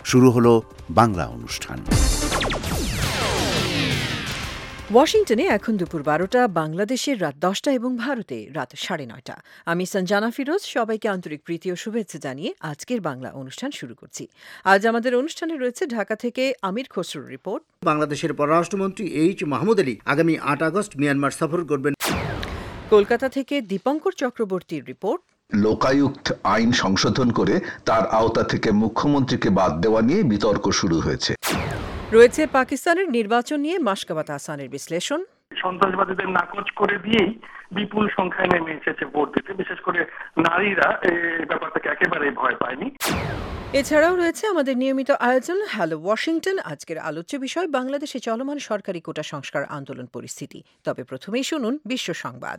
শুরু হলো বাংলা অনুষ্ঠান। ওয়াশিংটনে এখন দুপুর 12টা, বাংলাদেশের রাত 10টা এবং ভারতে রাত 9:30। আমি সঞ্জানা ফিরোজ, সবাইকে আন্তরিক প্রীতি ও শুভেচ্ছা জানিয়ে আজকের বাংলা অনুষ্ঠান শুরু করছি। আজ আমাদের অনুষ্ঠানে রয়েছে ঢাকা থেকে আমির খসরুর রিপোর্ট। বাংলাদেশের পররাষ্ট্রমন্ত্রী এইচ মাহমুদ আলী আগামী 8 আগস্ট মিয়ানমার সফর করবেন। কলকাতা থেকে দীপঙ্কর চক্রবর্তীর রিপোর্ট। লোকায়ুক্ত আইন সংশোধন করে তার আওতা থেকে মুখ্যমন্ত্রীকে বাদ দেওয়া নিয়ে বিতর্ক শুরু হয়েছে। রয়েছে পাকিস্তানের নির্বাচন নিয়ে মাসকাবাত আহসানের বিশ্লেষণ। সন্ত্রাসবাদীদের নাকচ করে দিয়েই বিপুল সংখ্যায় নেমে এসেছে ভোট দিতে, বিশেষ করে নারীরা এই ব্যাপারটাকে একেবারেই ভয় পায়নি। এছাড়াও রয়েছে আমাদের নিয়মিত আয়োজন হ্যালো ওয়াশিংটন। আজকের আলোচ্য বিষয় বাংলাদেশে চলমান সরকারি কোটা সংস্কার আন্দোলন পরিস্থিতি। তবে প্রথমেই শুনুন বিশ্ব সংবাদ।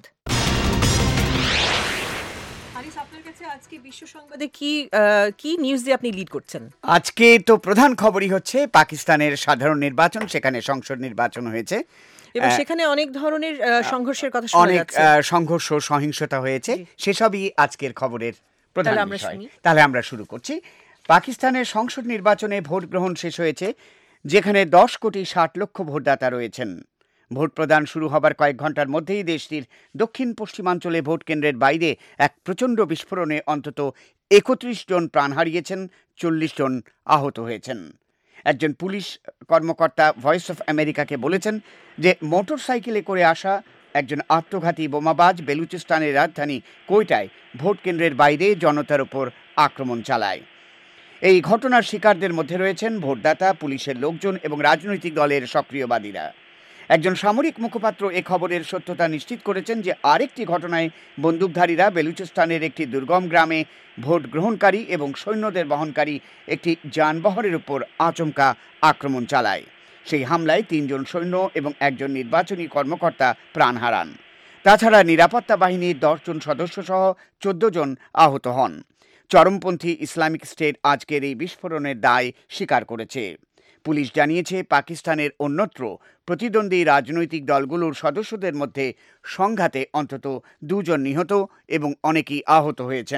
আপনার কাছে আজকে বিশ্ব সংবাদে কি নিউজ দিয়ে আপনি লিড করছেন? আজকে তো প্রধান খবরই হচ্ছে পাকিস্তানের সাধারণ নির্বাচন, সেখানে সংসদ নির্বাচন হয়েছে এবং সেখানে অনেক ধরনের সংঘর্ষের কথা শোনা যাচ্ছে, অনেক সংঘর্ষ সহিংসতা হয়েছে, সেসবই আজকের খবরের প্রধান বিষয়। তাহলে আমরা শুরু করছি। পাকিস্তানের সংসদ নির্বাচনে ভোট গ্রহণ শেষ হয়েছে, যেখানে 10 কোটি 60 লক্ষ ভোটদাতা রয়েছেন। ভোট প্রদান শুরু হবার কয়েক ঘন্টার মধ্যেই দেশটির দক্ষিণ পশ্চিমাঞ্চলে ভোট কেন্দ্রের বাইরে এক প্রচণ্ড বিস্ফোরণে অন্তত 31 জন প্রাণ হারিয়েছেন, 40 জন আহত হয়েছেন। একজন পুলিশ কর্মকর্তা ভয়েস অফ আমেরিকাকে বলেছেন যে মোটর সাইকেলে করে আসা একজন আত্মঘাতী বোমাবাজ বেলুচিস্তানের রাজধানী কোয়েটায় ভোট কেন্দ্রের বাইরে জনতার উপর আক্রমণ চালায়। এই ঘটনার শিকারদের মধ্যে রয়েছেন ভোটদাতা, পুলিশের লোকজন এবং রাজনৈতিক দলের সক্রিয়বাদীরা। একজন সামরিক মুখপাত্র এ খবরের সত্যতা নিশ্চিত করেছেন যে আরেকটি ঘটনায় বন্দুকধারীরা বেলুচিস্তানের একটি দুর্গম গ্রামে ভোট গ্রহণকারী এবং সৈন্যদের বহনকারী একটি যানবাহনের উপর আচমকা আক্রমণ চালায়। সেই হামলায় 3 জন সৈন্য এবং একজন নির্বাচনী কর্মকর্তা প্রাণ হারান। তাছাড়া নিরাপত্তা বাহিনীর 10 জন সদস্য সহ 14 জন আহত হন। চরমপন্থী ইসলামিক স্টেট আজকের এই বিস্ফোরণের দায় স্বীকার করেছে। পুলিশ জানিয়েছে পাকিস্তানের অন্যত্র প্রতিদ্বন্দ্বী রাজনৈতিক দলগুলোর সদস্যদের মধ্যে সংঘাতে অন্তত 2 জন নিহত এবং অনেকেই আহত হয়েছেন।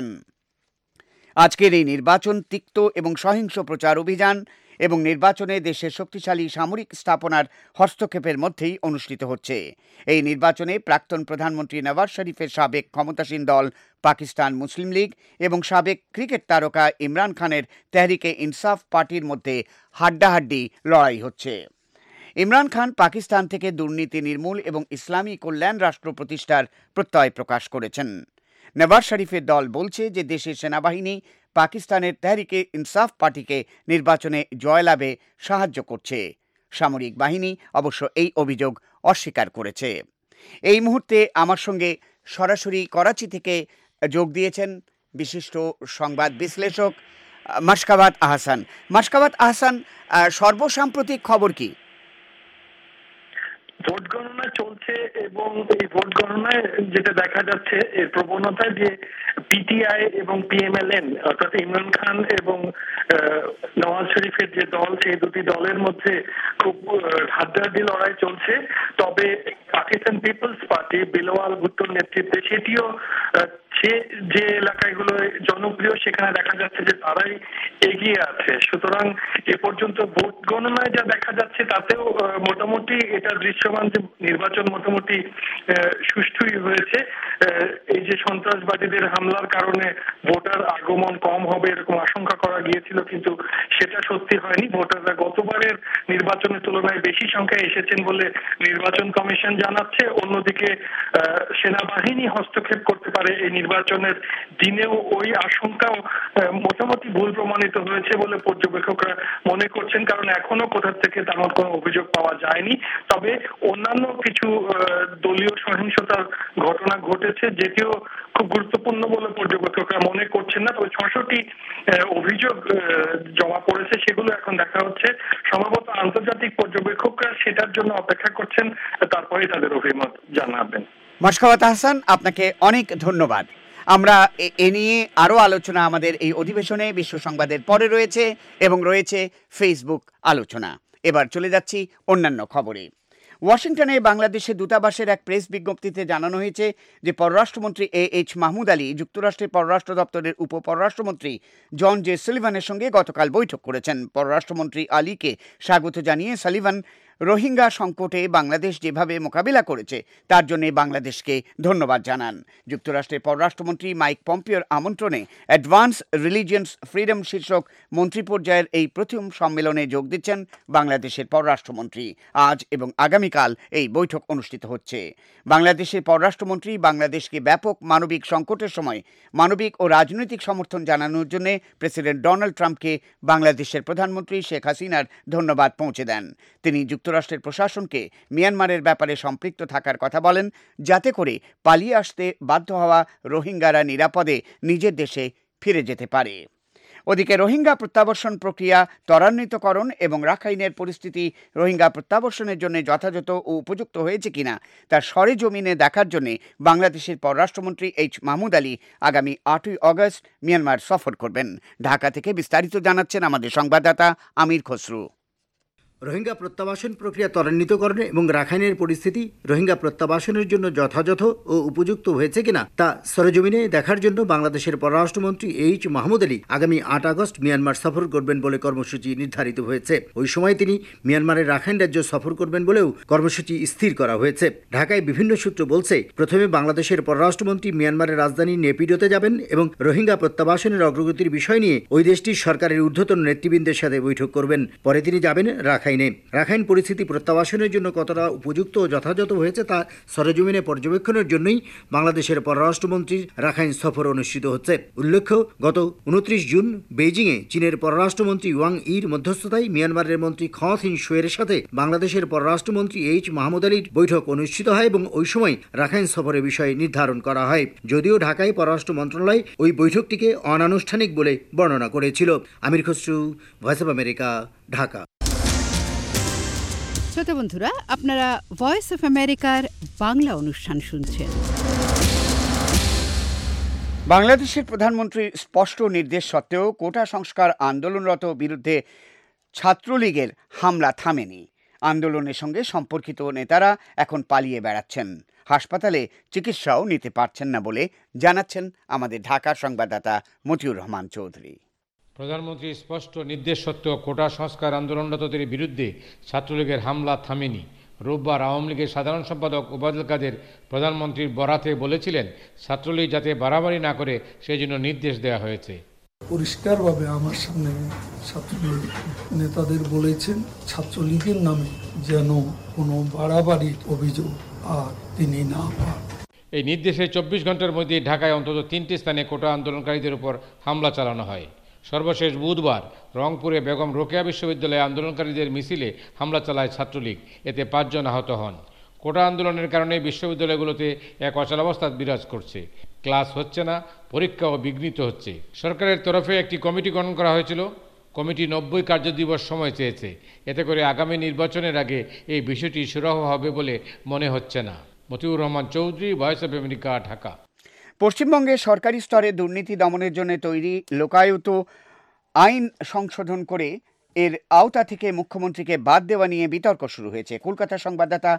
আজকের এই নির্বাচন তিক্ত এবং সহিংস প্রচার অভিযান এবং নির্বাচনে দেশের শক্তিশালী সামরিক স্থাপনার হস্তক্ষেপের মধ্যেই অনুষ্ঠিত হচ্ছে। এই নির্বাচনে প্রাক্তন প্রধানমন্ত্রী নওয়াজ শরীফের সাবেক ক্ষমতাসীন দল পাকিস্তান মুসলিম লীগ এবং সাবেক ক্রিকেট তারকা ইমরান খানের তেহরিকে ইনসাফ পার্টির মধ্যে হাড্ডাহাড্ডি লড়াই হচ্ছে। ইমরান খান পাকিস্তান থেকে দুর্নীতি নির্মূল এবং ইসলামী কল্যাণ রাষ্ট্র প্রতিষ্ঠার প্রত্যয় প্রকাশ করেছেন। নওয়াজ শরীফের দল বলছে যে দেশের সেনাবাহিনী পাকিস্তানের তেহরিকে ইনসাফ পার্টিকে নির্বাচনে জয়লাভে সাহায্য করছে। সামরিক বাহিনী অবশ্য এই অভিযোগ অস্বীকার করেছে। এই মুহূর্তে আমার সঙ্গে সরাসরি করাচি থেকে যোগ দিয়েছেন বিশিষ্ট সংবাদ বিশ্লেষক মাসকাবাত আহসান। মাসকাবাত আহসান, সর্বসাম্প্রতিক খবর কি? ভোট গণনা চলছে এবং এই ভোট গণনায় যেটা দেখা যাচ্ছে এর প্রবণতা যে পিটিআই এবং পিএমএলএন অর্থাৎ ইমরান খান এবং নওয়াজ শরীফের যে দল, সেই দুটি দলের মধ্যে খুব হাড্ডাহাড্ডি লড়াই চলছে। তবে পাকিস্তান পিপলস পার্টি বিলওয়াল ভুট্টোর নেতৃত্বে সেটিও সে যে এলাকাগুলো জনপ্রিয় সেখানে দেখা যাচ্ছে যে তারাই এগিয়ে আছে। সুতরাং এ পর্যন্ত ভোট গণনায় যা দেখা যাচ্ছে তাতেও মোটামুটি এটা দৃশ্যমান যে নির্বাচন মোটামুটি সুষ্ঠুই হয়েছে। এই যে সন্ত্রাসবাদীদের হামলার কারণে ভোটার আগমন কম হবে এরকম আশঙ্কা করা গিয়েছিল, কিন্তু সেটা সত্যি হয়নি। ভোটাররা গতবারের নির্বাচনের তুলনায় বেশি সংখ্যায় এসেছেন বলে নির্বাচন কমিশন জানাচ্ছে। অন্যদিকে সেনাবাহিনী হস্তক্ষেপ করতে পারে এই নির্বাচনের দিনেও ওই আশঙ্কাও মোটামুটি ভুল প্রমাণিত হয়েছে বলে পর্যবেক্ষকরা মনে করছেন, কারণ এখনো কোথা থেকে তেমন কোনো অভিযোগ পাওয়া যায়নি। তবে অন্যান্য কিছু দলীয় সহিংসতার ঘটনা ঘটেছে, যেটিও খুব গুরুত্বপূর্ণ বলে পর্যবেক্ষকরা মনে করছেন না। তবে 600টি অভিযোগ জমা পড়েছে, সেগুলো এখন দেখা হচ্ছে। সম্ভবত আন্তর্জাতিক পর্যবেক্ষকরা সেটার জন্য অপেক্ষা করছেন, তারপরে তাদের অভিমত জানাবেন। মাসকাবাত আহসান, আপনাকে অনেক ধন্যবাদ। আমরা এ নিয়ে আরও আলোচনা আমাদের এই অধিবেশনে বিশ্ব সংবাদের পরে রয়েছে এবং রয়েছে ফেসবুক আলোচনা। এবার চলে যাচ্ছি অন্যান্য খবরে। ওয়াশিংটনে বাংলাদেশের দূতাবাসের এক প্রেস বিজ্ঞপ্তিতে জানানো হয়েছে যে পররাষ্ট্রমন্ত্রী এইচ মাহমুদ আলী যুক্তরাষ্ট্রের পররাষ্ট্র দপ্তরের উপপররাষ্ট্রমন্ত্রী জন জে সালিভানের সঙ্গে গতকাল বৈঠক করেছেন। পররাষ্ট্রমন্ত্রী আলীকে স্বাগত জানিয়ে সালিভান রোহিঙ্গা সংকটে বাংলাদেশ যেভাবে মোকাবিলা করেছে তার জন্য বাংলাদেশকে ধন্যবাদ জানান। যুক্তরাষ্ট্রের পররাষ্ট্রমন্ত্রী মাইক পম্পিওর আমন্ত্রণে অ্যাডভান্স রিলিজিয়ন্স ফ্রিডম শীর্ষক মন্ত্রী পর্যায়ের এই প্রথম সম্মেলনে যোগ দিচ্ছেন বাংলাদেশের পররাষ্ট্রমন্ত্রী। আজ এবং আগামীকাল এই বৈঠক অনুষ্ঠিত হচ্ছে। বাংলাদেশের পররাষ্ট্রমন্ত্রী বাংলাদেশকে ব্যাপক মানবিক সংকটের সময় মানবিক ও রাজনৈতিক সমর্থন জানানোর জন্য প্রেসিডেন্ট ডোনাল্ড ট্রাম্পকে বাংলাদেশের প্রধানমন্ত্রী শেখ হাসিনার ধন্যবাদ পৌঁছে দেন। তিনি যুক্তরাষ্ট্রের প্রশাসনকে মিয়ানমারের ব্যাপারে সম্পৃক্ত থাকার কথা বলেন, যাতে করে পালিয়ে আসতে বাধ্য হওয়া রোহিঙ্গারা নিরাপদে নিজের দেশে ফিরে যেতে পারে। ওদিকে রোহিঙ্গা প্রত্যাবর্ষণ প্রক্রিয়া ত্বরান্বিতকরণ এবং রাখাইনের পরিস্থিতি রোহিঙ্গা প্রত্যাবর্ষণের জন্য যথাযথ ও উপযুক্ত হয়েছে কিনা তার সরেজমিনে দেখার জন্য বাংলাদেশের পররাষ্ট্রমন্ত্রী এইচ মাহমুদ আলী আগামী 8ই অগস্ট মিয়ানমার সফর করবেন। ঢাকা থেকে বিস্তারিত জানাচ্ছেন আমাদের সংবাদদাতা আমির খসরু। রোহিঙ্গা প্রত্যাবাসন প্রক্রিয়া ত্বরান্বিতকরণ এবং রাখাইনের পরিস্থিতি রোহিঙ্গা প্রত্যাবাসনের জন্য যথাযথ ও উপযুক্ত হয়েছে কিনা তা সরেজমিনে দেখার জন্য বাংলাদেশের পররাষ্ট্রমন্ত্রী এইচ মাহমুদ আলী আগামী 8 আগস্ট মিয়ানমার সফর করবেন বলে কর্মসূচি নির্ধারিত হয়েছে। ওই সময় তিনি মিয়ানমারের রাখাইন রাজ্য সফর করবেন বলেও কর্মসূচি স্থির করা হয়েছে। ঢাকায় বিভিন্ন সূত্র বলছে, প্রথমে বাংলাদেশের পররাষ্ট্রমন্ত্রী মিয়ানমারের রাজধানী নেপিডোতে যাবেন এবং রোহিঙ্গা প্রত্যাবাসনের অগ্রগতির বিষয় নিয়ে ওই দেশটির সরকারের ঊর্ধ্বতন নেতৃবৃন্দের সাথে বৈঠক করবেন। পরে তিনি যাবেন রাখাইন পরিস্থিতি প্রত্যাবাসনের জন্য কতটা উপযুক্ত ও যথাযথ হয়েছে তা সরেজমিনে পর্যবেক্ষণের জন্যই বাংলাদেশের পররাষ্ট্রমন্ত্রীর রাখাইন সফর অনুষ্ঠিত হচ্ছে। উল্লেখ্য, গত 29 জুন বেইজিংয়ে চীনের পররাষ্ট্রমন্ত্রী ওয়াং ইর মধ্যস্থতায় মিয়ানমারের মন্ত্রী খ থিন শুয়ের সাথে বাংলাদেশের পররাষ্ট্রমন্ত্রী এইচ মাহমুদ আলীর বৈঠক অনুষ্ঠিত হয় এবং ওই সময় রাখাইন সফরের বিষয় নির্ধারণ করা হয়। যদিও ঢাকায় পররাষ্ট্র মন্ত্রণালয় ওই বৈঠকটিকে অনানুষ্ঠানিক বলে বর্ণনা করেছিল। Amir Khasru, Voice of America, Dhaka. শ্রোতা বন্ধুরা, আপনারা ভয়েস অফ আমেরিকার বাংলা অনুষ্ঠান শুনছেন। বাংলাদেশের প্রধানমন্ত্রীর স্পষ্ট নির্দেশ সত্ত্বেও কোটা সংস্কার আন্দোলনরত বিরুদ্ধে ছাত্রলীগের হামলা থামেনি। আন্দোলনের সঙ্গে সম্পর্কিত নেতারা এখন পালিয়ে বেড়াচ্ছেন, হাসপাতালে চিকিৎসাও নিতে পারছেন না বলে জানাচ্ছেন আমাদের ঢাকার সংবাদদাতা মতিউর রহমান চৌধুরী। প্রধানমন্ত্রীর স্পষ্ট নির্দেশ সত্ত্বেও কোটা সংস্কার আন্দোলনরতদের বিরুদ্ধে ছাত্রলীগের হামলা থামেনি। রোববার আওয়ামী লীগের সাধারণ সম্পাদক ওবায়দুল কাদের প্রধানমন্ত্রীর বরাতে বলেছিলেন, ছাত্রলীগ যাতে বাড়াবাড়ি না করে সেজন্য নির্দেশ দেওয়া হয়েছে। পরিষ্কারভাবে আমার সামনে ছাত্রলীগ নেতাদের বলেছেন, ছাত্রলীগের নামে যেন কোনো বাড়াবাড়ির অভিযোগ আর তিনি না পান। এই নির্দেশে 24 ঘন্টার মধ্যে ঢাকায় অন্তত 3টি স্থানে কোটা আন্দোলনকারীদের উপর হামলা চালানো হয়। সর্বশেষ বুধবার রংপুরে বেগম রোকেয়া বিশ্ববিদ্যালয়ে আন্দোলনকারীদের মিছিলে হামলা চালায় ছাত্রলীগ। এতে 5 জন আহত হন। কোটা আন্দোলনের কারণে বিশ্ববিদ্যালয়গুলোতে এক অচলাবস্থা বিরাজ করছে। ক্লাস হচ্ছে না, পরীক্ষাও বিঘ্নিত হচ্ছে। সরকারের তরফে একটি কমিটি গঠন করা হয়েছিল। কমিটি 90 কার্যদিবস সময় চেয়েছে। এতে করে আগামী নির্বাচনের আগে এই বিষয়টি সুরাহ হবে বলে মনে হচ্ছে না। Motiur Rahman Chowdhury, Voice of America, Dhaka. পশ্চিমবঙ্গে সরকারি স্তরে দুর্নীতি দমনের জন্য তৈরি লোকায়ুত আইন সংশোধন করে এর আওতা থেকে মুখ্যমন্ত্রীকে বাদ দেওয়া নিয়ে বিতর্ক শুরু হয়েছে। কলকাতা সংবাদদাতা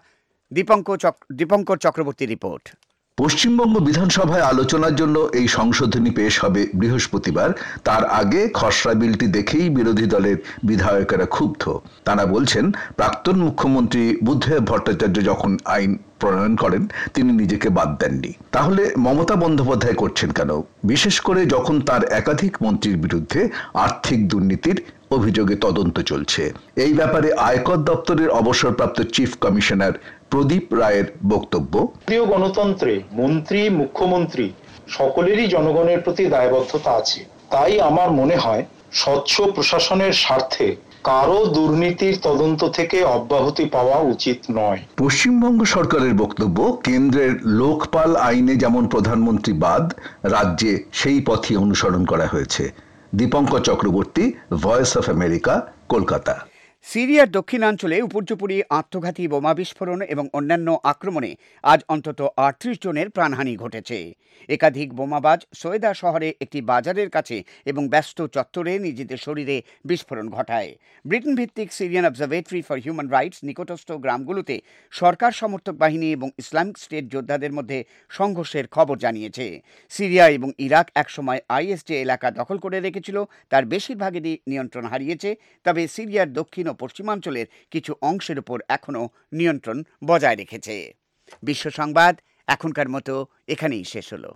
দীপঙ্কর চক্রবর্তীর রিপোর্ট। পশ্চিমবঙ্গ বিধানসভায় আলোচনার জন্য এই সংশোধনী পেশ হবে বৃহস্পতিবার। তার আগে খসড়া বিলটি দেখেই বিরোধী দলের বিধায়কেরা ক্ষুব্ধ। তারা বলছেন, প্রাক্তন মুখ্যমন্ত্রী বুদ্ধদেব ভট্টাচার্য যখন আইন প্রণয়ন করেন তিনি নিজেকে বাদ দেননি, তাহলে মমতা বন্দ্যোপাধ্যায় করছেন কেন? বিশেষ করে যখন তার একাধিক মন্ত্রীর বিরুদ্ধে আর্থিক দুর্নীতির অভিযোগে তদন্ত চলছে। এই ব্যাপারে আয়কর দপ্তরের অবসরপ্রাপ্ত চিফ কমিশনার প্রদীপ রায়ের বক্তব্য, জাতীয় গণতন্ত্রে মন্ত্রী, মুখ্যমন্ত্রী সকলেরই জনগণের প্রতি দায়বদ্ধতা আছে। তাই আমার মনে হয় স্বচ্ছ প্রশাসনের স্বার্থে কারো দুর্নীতির তদন্ত থেকে অব্যাহতি পাওয়া উচিত নয়। পশ্চিমবঙ্গ সরকারের বক্তব্য, কেন্দ্রের লোকপাল আইনে যেমন প্রধানমন্ত্রী বাদ, রাজ্যে সেই পথই অনুসরণ করা হয়েছে। Dipankar Chakraborty, Voice of America, Kolkata. সিরিয়ার দক্ষিণাঞ্চলে উপর্যুপরি আত্মঘাতী বোমা বিস্ফোরণ এবং অন্যান্য আক্রমণে আজ অন্তত ৩৮ জনের প্রাণহানি ঘটেছে। একাধিক বোমাবাজ সোয়েদা শহরে একটি বাজারের কাছে এবং ব্যস্ত চত্বরে নিজেদের শরীরে বিস্ফোরণ ঘটায়। ব্রিটেন ভিত্তিক Syrian Observatory for Human Rights নিকটস্থ গ্রামগুলোতে সরকার সমর্থক বাহিনী এবং ইসলামিক স্টেট যোদ্ধাদের মধ্যে সংঘর্ষের খবর জানিয়েছে। সিরিয়া এবং ইরাক একসময় আইএস যে এলাকা দখল করে রেখেছিল তার বেশিরভাগেরই নিয়ন্ত্রণ হারিয়েছে, তবে সিরিয়ার দক্ষিণ ও পশ্চিমাঞ্চলের কিছু অংশের উপর এখনও নিয়ন্ত্রণ বজায় রেখেছে। বিশ্ব সংবাদ এখনকার মতো এখানেই শেষ হলো।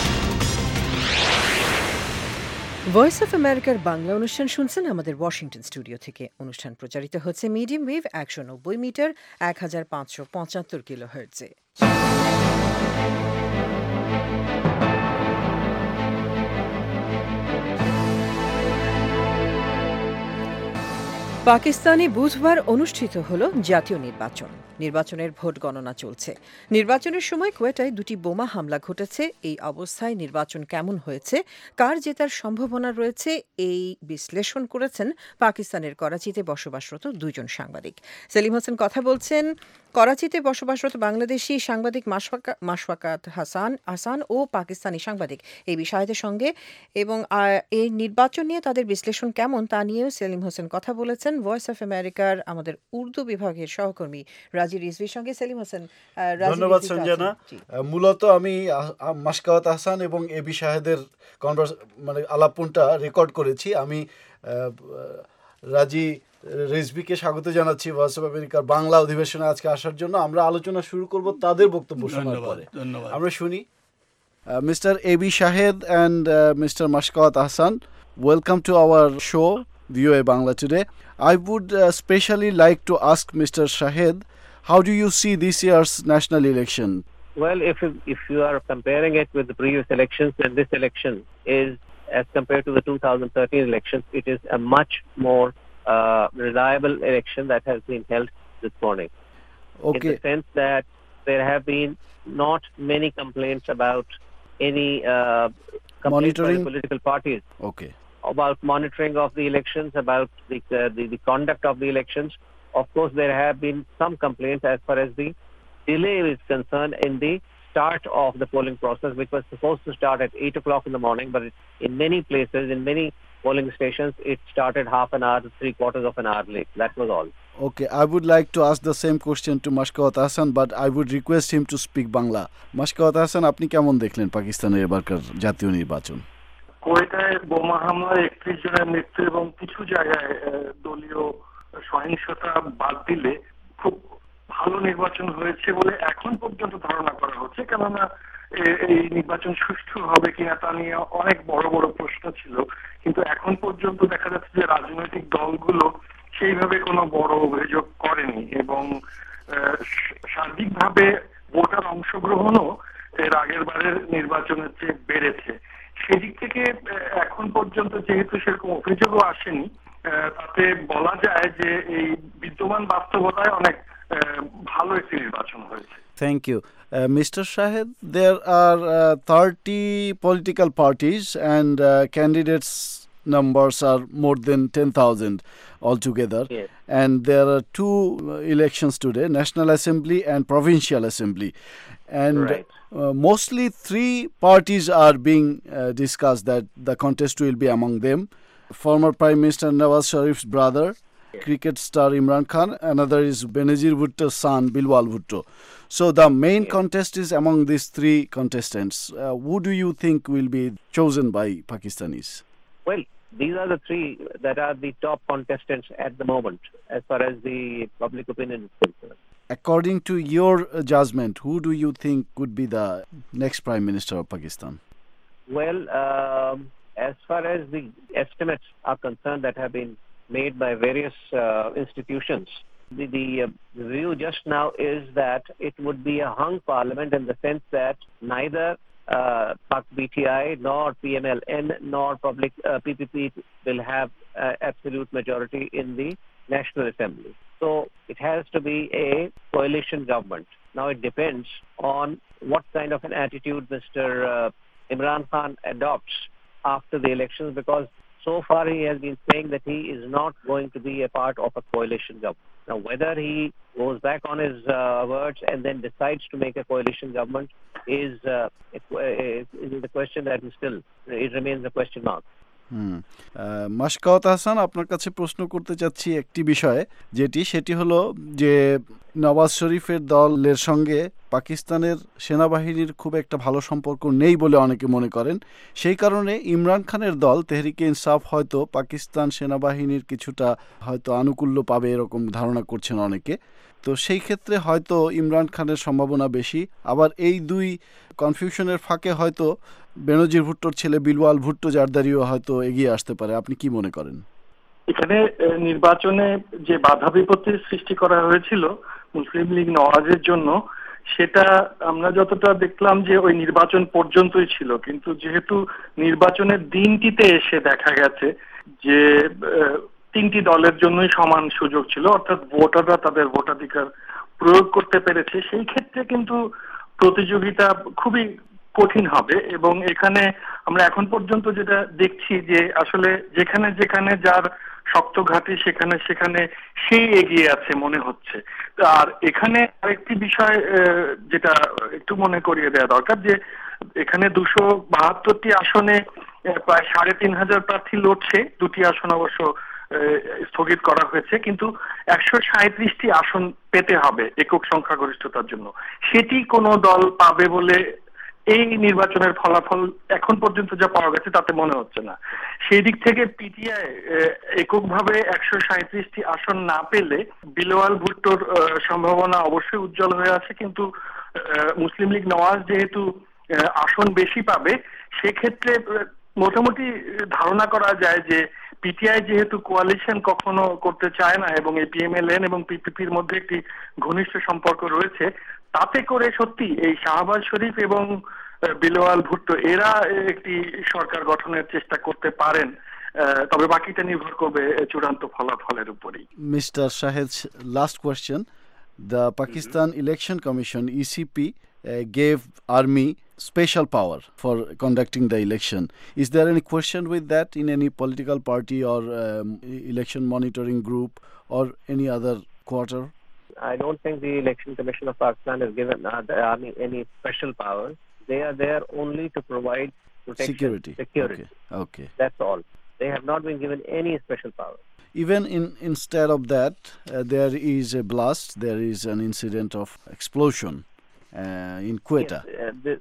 ভয়েস অফ আমেরিকার বাংলা অনুষ্ঠান শুনছেন আমাদের ওয়াশিংটন স্টুডিও থেকে। অনুষ্ঠান প্রচারিত হচ্ছে মিডিয়াম ওয়েভ ১৯০ মিটার ১৫৭৫ কিলোহার্টজে। পাকিস্তানে বুধবার অনুষ্ঠিত হল জাতীয় নির্বাচন। নির্বাচনের ভোট গণনা চলছে। নির্বাচনের সময় কোয়েটায় ২টি বোমা হামলা ঘটেছে। এই অবস্থায় নির্বাচন কেমন হয়েছে, কার জেতার সম্ভাবনা রয়েছে, এই বিশ্লেষণ করেছেন পাকিস্তানের করাচিতে বসবাসরত ২জন সাংবাদিক। সেলিম হোসেন কথা বলছেন করাচিতে বসবাসরত বাংলাদেশি সাংবাদিক মাশওয়াকাত হাসান ও পাকিস্তানি সাংবাদিক এই বিষয়দের সঙ্গে, এবং এই নির্বাচন নিয়ে তাদের বিশ্লেষণ কেমন তা নিয়েও সেলিম হোসেন কথা বলেছেন ভয়েস অফ আমেরিকার আমাদের উর্দু বিভাগের সহকর্মী রাজি রিজভির সঙ্গে। সেলিম হোসেন, ধন্যবাদ সঞ্জনা। মূলত আমি মাশওয়াকাত হাসান এবং এবি শাহেদের আলাপনটা রেকর্ড করেছি। আমি রাজি রিজভিকে স্বাগত জানাচ্ছি ভয়েস অফ আমেরিকার বাংলা অধিবেশনে আজকে আসার জন্য। আমরা আলোচনা শুরু করব তাদের বক্তব্য শোনার পরে। আমরা শুনি। Mister AB Shahed and Mr. Mashkawat Hassan, welcome to our show VOA Bangla today. I would especially like to ask Mr. Shahed, how do you see this year's national election? Well, if you are comparing it with the previous elections, then this election is, as compared to the 2013 elections, it is a much more reliable election that has been held this morning. Okay. In the sense that there have been not many complaints about any monitoring by the political parties. Okay. About monitoring of the elections, about the conduct of the elections. Of course, there have been some complaints as far as the delay is concerned in the start of the polling process, which was supposed to start at 8 o'clock in the morning, but in many places, in many polling stations, it started half an hour to 3/4 of an hour late. That was all. Okay, I would like to ask the same question to Mashkawat Hassan, but I would request him to speak Bangla. Mashkawat Hassan, আপনি কেমন দেখলেন পাকিস্তানের এবারকার জাতীয় নির্বাচন? কোয়েটায় বোমা হামলায় ৩১ জনের মৃত্যু এবং কিছু জায়গায় দলীয় সহিংসতা বাদ দিলে খুব ভালো নির্বাচন হয়েছে বলে এখন পর্যন্ত ধারণা করা হচ্ছে। কেননা এই নির্বাচন সুষ্ঠু হবে কিনা তা নিয়ে অনেক বড় বড় প্রশ্ন ছিল, কিন্তু এখন পর্যন্ত দেখা যাচ্ছে যে রাজনৈতিক দলগুলো সেইভাবে কোনো বড় অভিযোগ করেনি এবং সার্বিকভাবে ভোটার অংশগ্রহণও এর আগের বারের নির্বাচনের চেয়ে বেড়েছে। সেদিক থেকে এখন পর্যন্ত যেহেতু সেরকম অভিযোগও আসেনি, তাতে বলা যায় যে এই বিদ্যমান বাস্তবতায় অনেক ভালো একটি নির্বাচন হয়েছে। Thank you. Mr. Shahed, there are 30 political parties and candidates numbers are more than 10,000 altogether. Yes. And there are two elections today, National Assembly and Provincial Assembly. And right. Mostly three parties are being discussed that the contest will be among them. Former Prime Minister Nawaz Sharif's brother, cricket star Imran Khan, another is Benazir Bhutto's son Bilwal Bhutto. So the main contest is among these three contestants. Who do you think will be chosen by Pakistanis? Well, these are the three that are the top contestants at the moment as far as the public opinion is concerned. According to your judgment, who do you think could be the next Prime Minister of Pakistan? Well, as far as the estimates are concerned that have been made by various institutions, the view just now is that it would be a hung parliament in the sense that neither Pak BTI nor PMLN nor PPP will have absolute majority in the National Assembly. So it has to be a coalition government. Now it depends on what kind of an attitude Mr. Imran Khan adopts after the elections, because so far he has been saying that he is not going to be a part of a coalition government. Now, whether he goes back on his words and then decides to make a coalition government is the question that is still, it remains a question mark. মাশকাওয়াত Hasan, আপনার কাছে প্রশ্ন করতে চাচ্ছি একটি বিষয়ে, সেটি হলো যে নওয়াজ শরীফের দলের সঙ্গে পাকিস্তানের সেনাবাহিনীর খুব একটা ভালো সম্পর্ক নেই বলে অনেকে মনে করেন। সেই কারণে ইমরান খানের দল তেহরিকে ইনসাফ হয়তো পাকিস্তান সেনাবাহিনীর কিছুটা হয়তো আনুকূল্য পাবে এরকম ধারণা করছেন অনেকে। তো সেই ক্ষেত্রে হয়তো ইমরান খানের সম্ভাবনা বেশি। আবার এই দুই কনফিউশনের ফাঁকে হয়তো বেনজির ভুট্টোর ছেলে বিলওয়াল ভুট্টো জারদারিও হয়তো এগিয়ে আসতে পারে। আপনি কি মনে করেন? এখানে নির্বাচনে যে বাধা বিপত্তির সৃষ্টি করা হয়েছিল মুসলিম লীগ নওয়াজের জন্য, সেটা আমরা যতটা দেখলাম যে ওই নির্বাচন পর্যন্তই ছিল, কিন্তু যেহেতু নির্বাচনের দিনটিতে এসে দেখা গেছে যে তিনটি দলের জন্যই সমান সুযোগ ছিল, অর্থাৎ ভোটাররা তাদের ভোটাধিকার প্রয়োগ করতে পেরেছে, সেই ক্ষেত্রে কিন্তু প্রতিযোগিতা খুবই কঠিন হবে। এবং এখানে আমরা এখন পর্যন্ত যেটা দেখছি যে আসলে যেখানে যেখানে যার শক্ত ঘাঁটি সেখানে সেখানে সেই এগিয়ে আছে মনে হচ্ছে। আর এখানে আরেকটি বিষয় যেটা একটু মনে করিয়ে দেওয়া দরকার, যে এখানে 272টি আসনে প্রায় 3,500 প্রার্থী লড়ছে। 2টি আসন অবশ্য স্থগিত করা হয়েছে, কিন্তু 137টি আসন পেতে হবে একক সংখ্যাগরিষ্ঠতার জন্য। সেটি কোনো দল পাবে বলে এই নির্বাচনের ফলাফল এখন পর্যন্ত যা পাওয়া গেছে তাতে মনে হচ্ছে না। সেই দিক থেকে পিটিআই এককভাবে 137টি আসন না পেলে বিলওয়াল ভুট্টোর সম্ভাবনা অবশ্যই উজ্জ্বল হয়ে আছে, কিন্তু মুসলিম লীগ নওয়াজ যেহেতু আসন বেশি পাবে, সেক্ষেত্রে মোটামুটি ধারণা করা যায় যে পিটিআই যেহেতু কোয়ালিশন কখনো করতে চায় না এবং এই পিএমএলএন এবং পিপিপির মধ্যে একটি ঘনিষ্ঠ সম্পর্ক রয়েছে, তাতে করে সত্যি এই শাহবাজ শরীফ এবং বিলওয়াল ভুট্টো এরা একটি সরকার গঠনের চেষ্টা করতে পারেন। তবে বাকিটা নির্ভর করবে চূড়ান্ত ফলাফলের উপরেই। Mister Shahed, last question. The Pakistan Election Commission, ECP, gave army special power for conducting the election. Is there any question with that in any political party or election monitoring group or any other quarter? I don't think the Election Commission of Pakistan has given the army any special powers. They are there only to provide protection, security. Okay. That's all. They have not been given any special powers. Even instead of that, there is a blast. There is an incident of explosion in Quetta. Yes,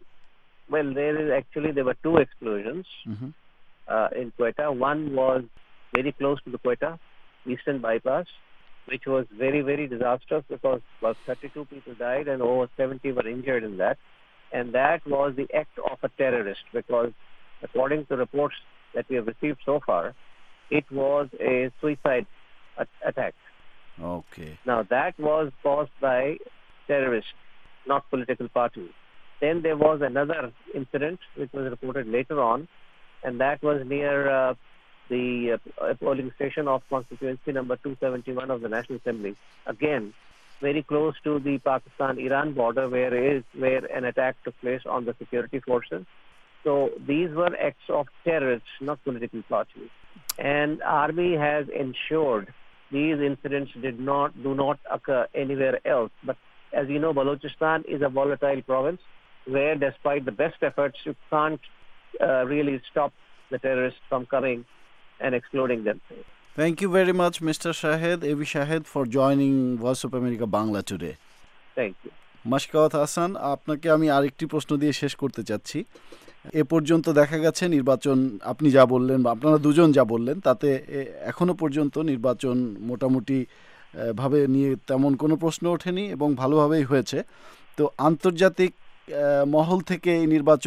there were two explosions in Quetta. One was very close to the Quetta Eastern Bypass, which was very, very disastrous because about 32 people died and over 70 were injured in that. And that was the act of a terrorist, because according to reports that we have received so far, it was a suicide attack. Okay. Now that was caused by terrorists, not political parties. Then there was another incident which was reported later on, and that was near the polling station of constituency number 271 of the National Assembly. Again, very close to the Pakistan-Iran border, where an attack took place on the security forces. So these were acts of terrorists, not political parties. And army has ensured these incidents do not occur anywhere else. But as you know, Balochistan is a volatile province where, despite the best efforts, you can't really stop the terrorists from coming and exploding themselves. Thank you very much, Mr. Shahed, A.B. Shahed, for joining Voice of America Bangla today. Thank you. Mashkawat Hasan, আপনাকে আমি আরেকটি প্রশ্ন দিয়ে শেষ করতে চাচ্ছি। এ পর্যন্ত দেখা গেছে নির্বাচন, আপনি যা বললেন বা আপনারা দুজন যা বললেন, তাতে এখনো পর্যন্ত নির্বাচন মোটামুটি ভাবে নিয়ে তেমন কোনো প্রশ্ন ওঠেনি এবং ভালোভাবেই হয়েছে। তো আন্তর্জাতিক মহল থেকে এই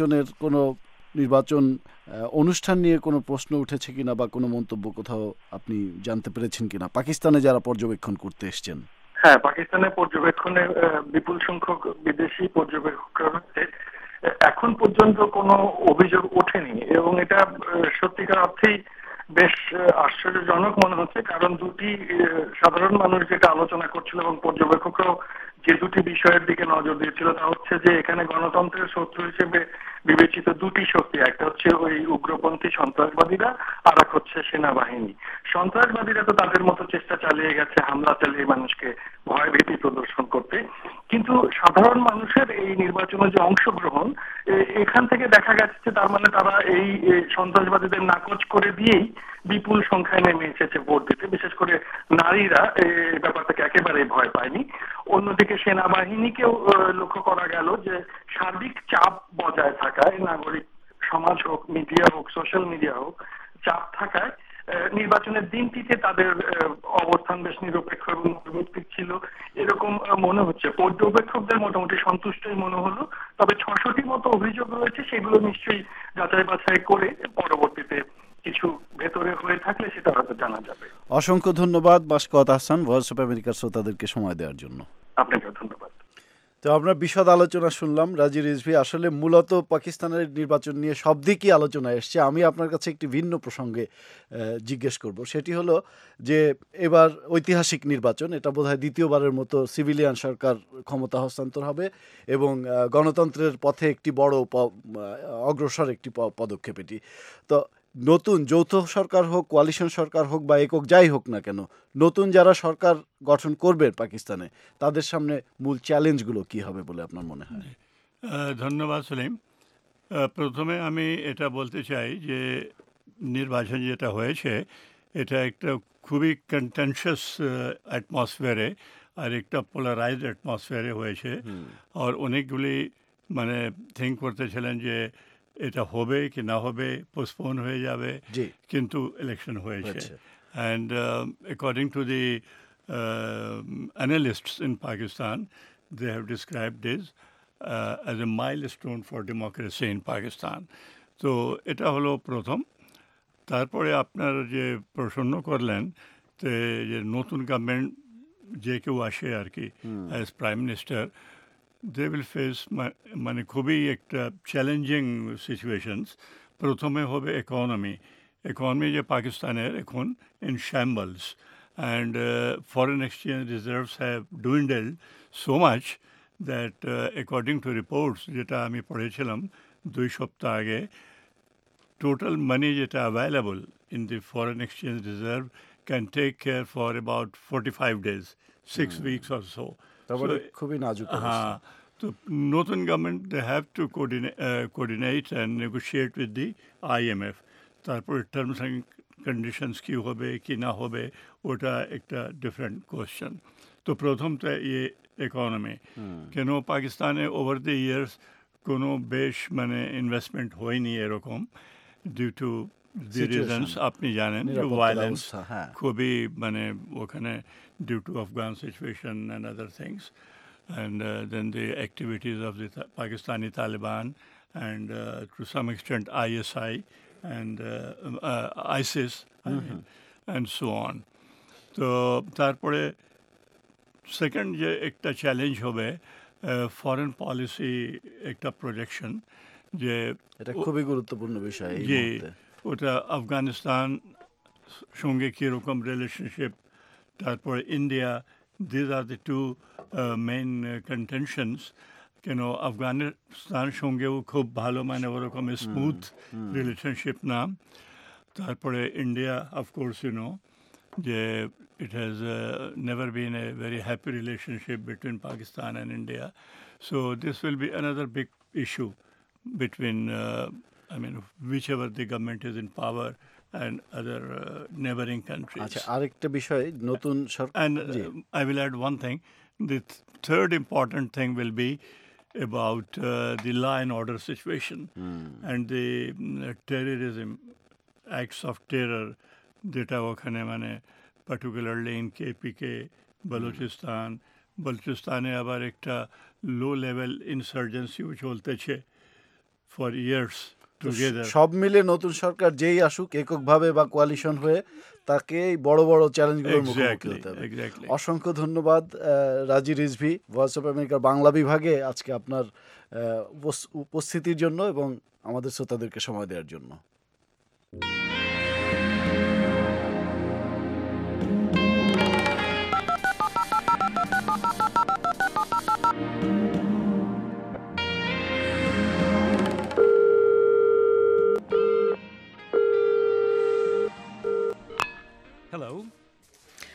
নির্বাচন অনুষ্ঠান নিয়ে কোনো প্রশ্ন উঠেছে কিনা বা কোনো মন্তব্য কোথাও আপনি জানতে পেরেছেন কিনা, পাকিস্তানে যারা পর্যবেক্ষণ করতে এসছেন? হ্যাঁ, পাকিস্তানের পর্যবেক্ষণে বিপুল সংখ্যক বিদেশি পর্যবেক্ষকরা রয়েছে। এখন পর্যন্ত কোনো অভিযোগ ওঠেনি এবং এটা সত্যিকার অর্থেই বেশ আশ্চর্যজনক মনে হচ্ছে, কারণ দুটি সাধারণ মানুষ যেটা আলোচনা করছিল এবং পর্যবেক্ষকরাও যে দুটি বিষয়ের দিকে নজর দিয়েছিল তা হচ্ছে যে এখানে গণতন্ত্রের শত্রু হিসেবে বিবেচিত দুটি শক্তি, একটা হচ্ছে ওই উগ্রপন্থী সন্ত্রাসবাদীরা, আর এক হচ্ছে সেনাবাহিনী। সন্ত্রাসবাদীরা তো তাদের মতো চেষ্টা চালিয়ে গেছে হামলা চালিয়ে মানুষকে ভয় ভীতি প্রদর্শন করতে, কিন্তু সাধারণ মানুষের এই নির্বাচনে যে অংশগ্রহণ, এখান থেকে দেখা গেছে যে তার মানে তারা এই সন্ত্রাসবাদীদের নাকচ করে দিয়েই বিপুল সংখ্যায় নেমে এসেছে ভোট দিতে। বিশেষ করে নারীরা এই ব্যাপারটাকে একেবারেই ভয় পায়নি। অন্যদিকে সেনাবাহিনীকেও লক্ষ্য করা গেল যে সার্বিক চাপ বজায় থাকায়, নাগরিক সমাজ হোক, মিডিয়া হোক, সোশ্যাল মিডিয়া হোক, চাপ থাকায় নির্বাচনের দিনটিতে তাদের অবস্থান বেশ নিরপেক্ষ এবং নৈর্ব্যক্তিক ছিল এরকম মনে হচ্ছে। পর্যবেক্ষকদের মোটামুটি সন্তুষ্টই মনে হলো। তবে 600টি মতো অভিযোগ রয়েছে, সেগুলো নিশ্চয়ই যাচাই বাছাই করে পরবর্তীতে কিছু ভেতরে হয়ে থাকলে সেটা হয়তো জানা যাবে। অসংখ্য ধন্যবাদ মাশকাওয়াত আহসান, ভয়েস অফ আমেরিকার শ্রোতাদেরকে সময় দেওয়ার জন্য। আপনাকে ধন্যবাদ। তো আমরা বিশদ আলোচনা শুনলাম রাজি রিজভী। আসলে মূলত পাকিস্তানের নির্বাচন নিয়ে সব দিকই আলোচনা এসছে। আমি আপনার কাছে একটি ভিন্ন প্রসঙ্গে জিজ্ঞেস করব, সেটি হলো যে এবার ঐতিহাসিক নির্বাচন, এটা বোধহয় দ্বিতীয়বারের মতো সিভিলিয়ান সরকার ক্ষমতা হস্তান্তর হবে এবং গণতন্ত্রের পথে একটি বড় অগ্রসর একটি পদক্ষেপ এটি। তো নতুন যৌথ সরকার হোক, কোয়ালিশন সরকার হোক বা একক যাই হোক না কেন, নতুন যারা সরকার গঠন করবেন পাকিস্তানে, তাদের সামনে মূল চ্যালেঞ্জগুলো কি হবে বলে আপনার মনে হয়? ধন্যবাদ সলিম। প্রথমে আমি এটা বলতে চাই যে নির্বাচন যেটা হয়েছে এটা একটা খুবই কন্টেনশাস অ্যাটমসফিয়ারে আর একটা পোলারাইজড অ্যাটমসফিয়ারে হয়েছে। আর অনেকগুলি মানে থিঙ্ক করতেছিলেন যে এটা হবে কি না হবে, পোস্টপোন হয়ে যাবে, কিন্তু ইলেকশন হয়েছে। And according to the analysts in Pakistan, they have described this as a milestone for democracy in Pakistan. তো এটা হলো প্রথম। তারপরে আপনার যে প্রশ্ন করলেন যে নতুন গভর্নমেন্ট যে কেউ আসে আর কি as prime minister, they will face মানে খুবই একটা চ্যালেঞ্জিং সিচুয়েশনস। প্রথমে হবে ইকোনমি যে পাকিস্তানের এখন in shambles, and foreign exchange reserves have dwindled so much that according to reports যেটা আমি পড়েছিলাম 2 সপ্তাহ আগে, টোটাল মানি যেটা available in the foreign exchange reserve can take care for about 45 days, 6 weeks or so. খুবই নাজুক। হ্যাঁ, তো নতুন government they have to coordinate and negotiate with the IMF। তারপরে টার্মস অ্যান্ড কন্ডিশনস কী হবে কি না হবে ওটা একটা ডিফারেন্ট কোয়েশ্চেন। তো প্রথমটা ইকোনমি, কেন পাকিস্তানে ওভার দ্য ইয়ার্স কোনো বেশ মানে ইনভেস্টমেন্ট হয়নি এরকম, ডিউ টু দি রিজনস আপনি জানেন, ভায়োলেন্স খুবই মানে ওখানে due to Afghan situation and other things, and then the activities of the Pakistani Taliban and to some extent ISI and ISIS and so on. তো তারপরে second যে একটা challenge হবে ফরেন পলিসি একটা প্রজেকশন, যে এটা খুবই গুরুত্বপূর্ণ বিষয়। যে ওটা আফগানিস্তান সঙ্গে কীরকম রিলেশনশিপ, তারপরে India, these are the two main contentions. কেন আফগানিস্তান সঙ্গেও খুব ভালো মানে ওরকম স্মুথ রিলেশনশিপ না। তারপরে ইন্ডিয়া অফকোর্স ইউ নো যে it has never been a very happy relationship between Pakistan and India. So this will be another big issue between I mean whichever the government is in power and other neighboring countries. আচ্ছা, আরেকটা বিষয় নতুন সরকার, and I will add one thing. The third important thing will be about the law and order situation and the terrorism, acts of terror যেটা ওখানে মানে particularly in KPK, বালুচিস্তানে আবার একটা low level ইনসার্জেন্সিও চলতেছে ফর ইয়ার্স টুগেদার। সব মিলে নতুন সরকার যেই আসুক এককভাবে বা কোয়ালিশন হয়ে তাকে বড় বড় চ্যালেঞ্জগুলোর মুখোমুখি হতে হবে। অসংখ্য ধন্যবাদ রাজি রিজভী, ভয়েস অফ আমেরিকার বাংলা বিভাগে আজকে আপনার উপস্থিতির জন্য এবং আমাদের শ্রোতাদেরকে সময় দেওয়ার জন্য।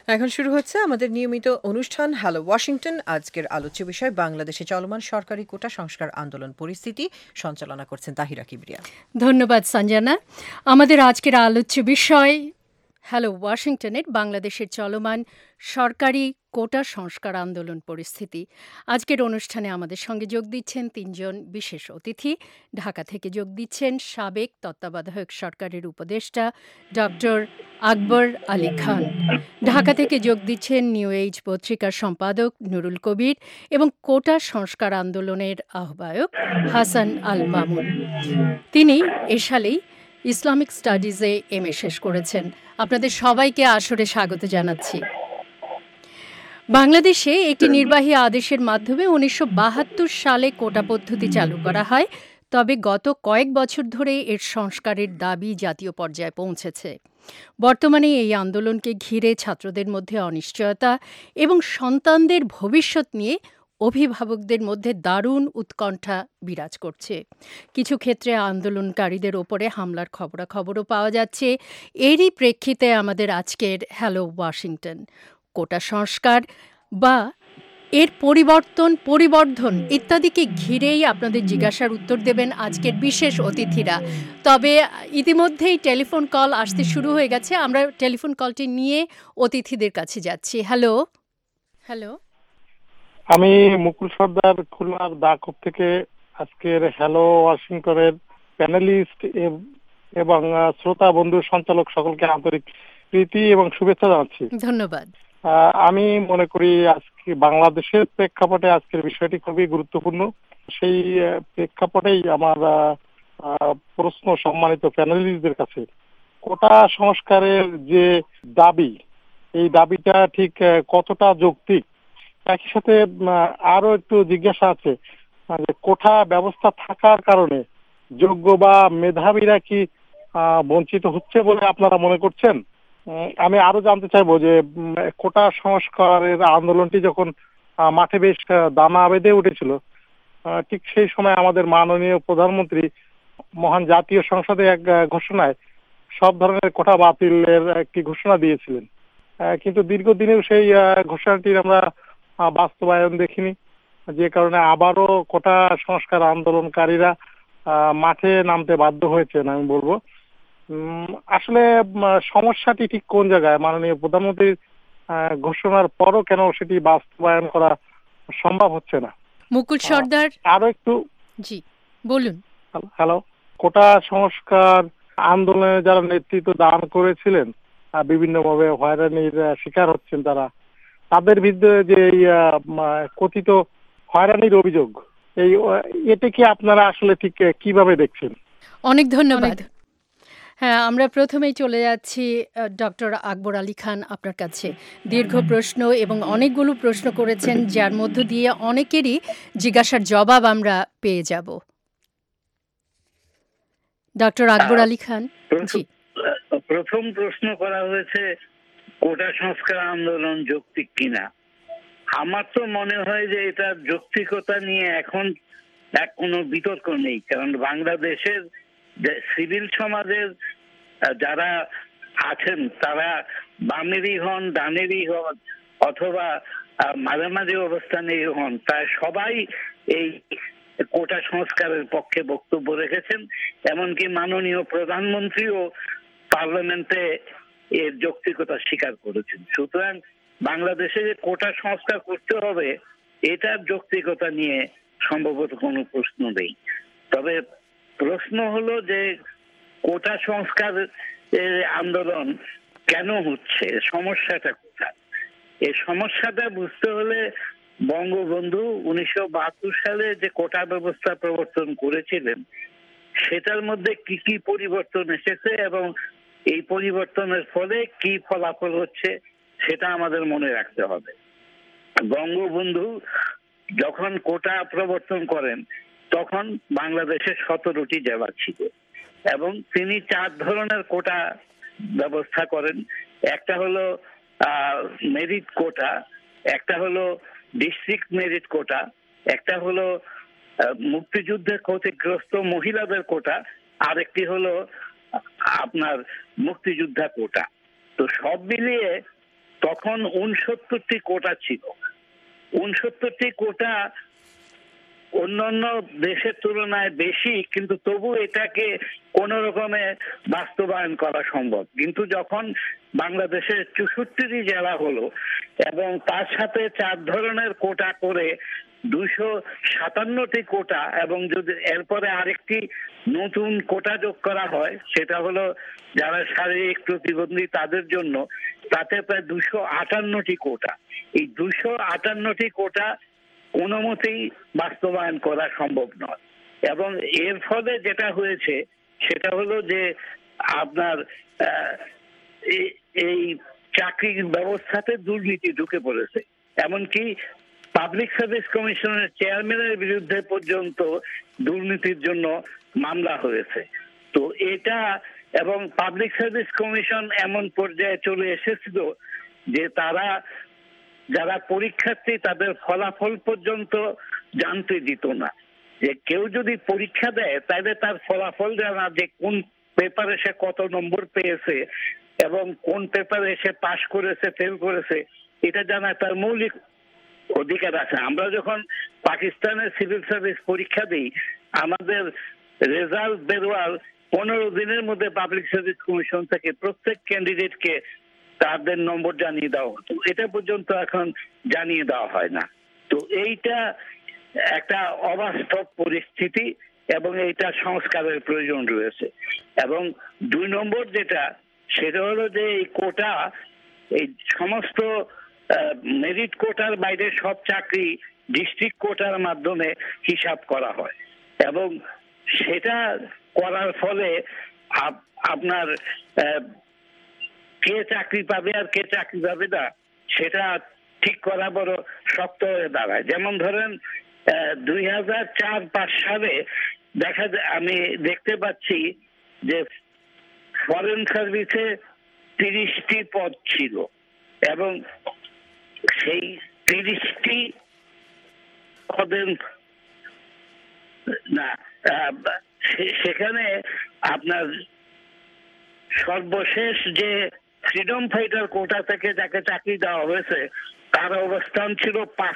এখন শুরু হচ্ছে আমাদের নিয়মিত অনুষ্ঠান হ্যালো ওয়াশিংটন। আজকের আলোচ্য বিষয় বাংলাদেশে চলমান সরকারি কোটা সংস্কার আন্দোলন পরিস্থিতি। সঞ্চালনা করছেন তাহিরা কিবরিয়া। ধন্যবাদ সঞ্জনা। আমাদের আজকের আলোচ্য বিষয় হ্যালো ওয়াশিংটনের বাংলাদেশের চলমান সরকারি কোটা সংস্কার আন্দোলন পরিস্থিতি। আজকের অনুষ্ঠানে আমাদের সঙ্গে যোগ দিচ্ছেন তিনজন বিশেষ অতিথি। ঢাকা থেকে যোগ দিচ্ছেন সাবেক তত্ত্বাবধায়ক সরকারের উপদেষ্টা ডক্টর আকবর আলী খান। ঢাকা থেকে যোগ দিচ্ছেন নিউ এজ পত্রিকার সম্পাদক নুরুল কবির এবং কোটা সংস্কার আন্দোলনের আহ্বায়ক হাসান আল মামুন। তিনি এ সালেই ইসলামিক স্টাডিজে এমএ শেষ করেছেন। আপনাদের সবাইকে আসরে স্বাগত জানাচ্ছি। বাংলাদেশে একটি নির্বাহী আদেশের মাধ্যমে 1972 সালে কোটা পদ্ধতি চালু করা হয়, তবে গত কয়েক বছর ধরে এর সংস্কারের দাবি জাতীয় পর্যায়ে পৌঁছেছে। বর্তমানে এই আন্দোলনকে ঘিরে ছাত্রদের মধ্যে অনিশ্চয়তা এবং সন্তানদের ভবিষ্যৎ নিয়ে অভিভাবকদের মধ্যে দারুণ উৎকণ্ঠা বিরাজ করছে। কিছু ক্ষেত্রে আন্দোলনকারীদের ওপরে হামলার খবরাখবরও পাওয়া যাচ্ছে। এরই প্রেক্ষিতে আমাদের আজকের হ্যালো ওয়াশিংটন কোটা সংস্কার বা এর পরিবর্ধন ইত্যাদিকে ঘিরেই আপনাদের জিজ্ঞাসার উত্তর দেবেন আজকের বিশেষ অতিথিরা। তবে ইতিমধ্যেই টেলিফোন কল আসতে শুরু হয়ে গেছে। আমরা টেলিফোন কলটি নিয়ে অতিথিদের কাছে যাচ্ছি। হ্যালো হ্যালো আমি মুকুল সর্দার, খুলনার দাকব থেকে আজকের হ্যালো ওয়াশিংটনের প্যানেলিস্ট এবং শ্রোতা বন্ধু সঞ্চালক সকলকে আন্তরিক প্রীতি এবং শুভেচ্ছা জানাচ্ছি। ধন্যবাদ। আমি মনে করি আজকে বাংলাদেশের প্রেক্ষাপটে আজকের বিষয়টি খুবই গুরুত্বপূর্ণ। সেই প্রেক্ষাপটেই আমার প্রশ্ন সম্মানিত প্যানেলিস্টদের কাছে, কোটা সংস্কারের যে দাবি, এই দাবিটা ঠিক কতটা যৌক্তিক? একই সাথে আরো একটু জিজ্ঞাসা আছে যে কোটা ব্যবস্থা থাকার কারণে যোগ্য বা মেধাবীরা কি বঞ্চিত হচ্ছে বলে আপনারা মনে করছেন? আমি আরো জানতে চাইবো যে কোটা সংস্কারের আন্দোলনটি যখন মাঠে বেশ দানা বেঁধে উঠেছিল, ঠিক সেই সময় আমাদের মাননীয় প্রধানমন্ত্রী মহান জাতীয় সংসদে এক ঘোষণায় সব ধরনের কোটা বাতিলের একটি ঘোষণা দিয়েছিলেন। কিন্তু দীর্ঘদিনেও সেই ঘোষণাটির আমরা বাস্তবায়ন দেখিনি, যে কারণে আবারও কোটা সংস্কার আন্দোলনকারীরা মাঠে নামতে বাধ্য হয়েছেন। আমি বলবো আসলে সমস্যাটি ঠিক কোন জায়গায়? মাননীয় প্রধানমন্ত্রীর ঘোষণার পরও কেন সেটি বাস্তবায়ন করা সম্ভব হচ্ছে না? মুকুল সর্দার আরো একটু জি বলুন। হ্যালো, কোটা সংস্কার আন্দোলনে যারা নেতৃত্ব দান করেছিলেন, বিভিন্নভাবে হয়রানির শিকার হচ্ছেন তাদের বিরুদ্ধে যে কথিত হয়রানির অভিযোগ, এটা কি আপনারা আসলে ঠিক কিভাবে দেখছেন? অনেক ধন্যবাদ। হ্যাঁ, আমরা প্রথমেই চলে যাচ্ছি ডক্টর আকবর আলী খান আপনার কাছে। দীর্ঘ প্রশ্ন এবং অনেকগুলো প্রশ্ন করেছেন, যার মধ্য দিয়ে অনেকেরই জিজ্ঞাসার জবাব আমরা পেয়ে যাব। ডক্টর আকবর আলী খান। জি, প্রথম প্রশ্ন করা হয়েছে কোটা সংস্কার আন্দোলন যৌক্তিক কিনা। আমার তো মনে হয় যে এটা যৌক্তিকতা নিয়ে এখন কোনো বিতর্ক নেই, কারণ বাংলাদেশের সিভিল সমাজের যারা আছেন তারা বামেরই হন, ডানেরই হন, অথবা মাঝামাঝি অবস্থানেই হন, তাই সবাই এই কোটা সংস্কারের পক্ষে বক্তব্য রেখেছেন। এমনকি মাননীয় প্রধানমন্ত্রীও পার্লামেন্টে এর যৌক্তিকতা স্বীকার করেছেন। সুতরাং বাংলাদেশে যে কোটা সংস্কার করতে হবে, এটার যৌক্তিকতা নিয়ে সম্ভবত কোনো প্রশ্ন নেই। তবে প্রশ্ন হলো যে কোটা সংস্কার আন্দোলন কেন হচ্ছে, সমস্যাটা কোথায়? এই সমস্যাটা বুঝতে হলে বঙ্গবন্ধু 1972 সালে যে কোটা ব্যবস্থা প্রবর্তন করেছিলেন, সেটার মধ্যে কি কি পরিবর্তন এসেছে এবং এই পরিবর্তনের ফলে কি ফলাফল হচ্ছে সেটা আমাদের মনে রাখতে হবে। বঙ্গবন্ধু যখন কোটা প্রবর্তন করেন তখন বাংলাদেশে 17টি জেলা ছিল এবং তিনি 4 ধরনের কোটা ব্যবস্থা করেন। একটা হলো মেরিট কোটা, একটা হলো ডিস্ট্রিক্ট মেরিট কোটা, একটা হলো মুক্তিযুদ্ধে ক্ষতিগ্রস্ত মহিলাদের কোটা, আর একটি হলো আপনার মুক্তিযোদ্ধা কোটা। তো সব মিলিয়ে তখন 69টি কোটা ছিল। 69টি কোটা অন্যান্য দেশের তুলনায় বেশি, কিন্তু তবু এটাকে কোন রকমে বাস্তবায়ন করা সম্ভব। কিন্তু যখন বাংলাদেশের 64টি জেলা হলো এবং তার সাথে 4 ধরনের কোটা করে 257টি কোটা, এবং যদি এরপরে আরেকটি নতুন কোটা যোগ করা হয় সেটা হলো যারা শারীরিক প্রতিবন্ধী তাদের জন্য, তাতে প্রায় 258টি কোটা। এই 258টি কোটা কোনো মতেই বাস্তবায়ন করা সম্ভব নয়। এবং এর ফলে যেটা হয়েছে সেটা হলো যে আপনার এই চাকরির ব্যবস্থাতে দুর্নীতি ঢুকে পড়েছে। এমনকি পাবলিক সার্ভিস কমিশনের চেয়ারম্যানের বিরুদ্ধে পর্যন্ত দুর্নীতির জন্য মামলা হয়েছে। তো এটা, এবং পাবলিক সার্ভিস কমিশন এমন পর্যায়ে চলে এসেছিল যে তারা যারা পরীক্ষার্থী তাদের ফলাফল পর্যন্ত জানতে দিত না। যে কেউ যদি পরীক্ষা দেয় তাহলে তার ফলাফল জানা, যে কোন পেপারে সে কত নম্বর পেয়েছে এবং কোন পেপারে সে পাশ করেছে ফেল করেছে, এটা জানা তার মৌলিক অধিকার আছে। আমরা যখন পাকিস্তানের সিভিল সার্ভিস পরীক্ষা দিই, আমাদের রেজাল্ট বেরোয়ার 15 দিনের মধ্যে পাবলিক সার্ভিস কমিশন থেকে প্রত্যেক ক্যান্ডিডেটকে তাদের নম্বর জানিয়ে দেওয়া হতো। এটা পর্যন্ত এখন জানিয়ে দেওয়া হয় না। তো এইটা একটা অবাস্তব পরিস্থিতি এবং এইটা সংস্কারের প্রয়োজন রয়েছে। এবং 2 নম্বর যেটা, সেটা হলো যে এই কোটা, এই সমস্ত মেরিট কোটার বাইরে সব চাকরি ডিস্ট্রিক্ট কোটার মাধ্যমে হিসাব করা হয়, এবং সেটা করার ফলে আপনার কে চাকরি পাবে আর কে চাকরি পাবে না সেটা ঠিক করা বড় শক্ত হয়ে দাঁড়ায়। যেমন ধরেন 2004-5 সালে আমি দেখতে পাচ্ছি যে ফরেন সার্ভিসে 30টি পদ ছিল, এবং সেই 30টি পদের না সেখানে আপনার সর্বশেষ যে ফ্রিডম ফাইটার কোটা থেকে যাকে চাকরি দেওয়া হয়েছে তার অবস্থান ছিল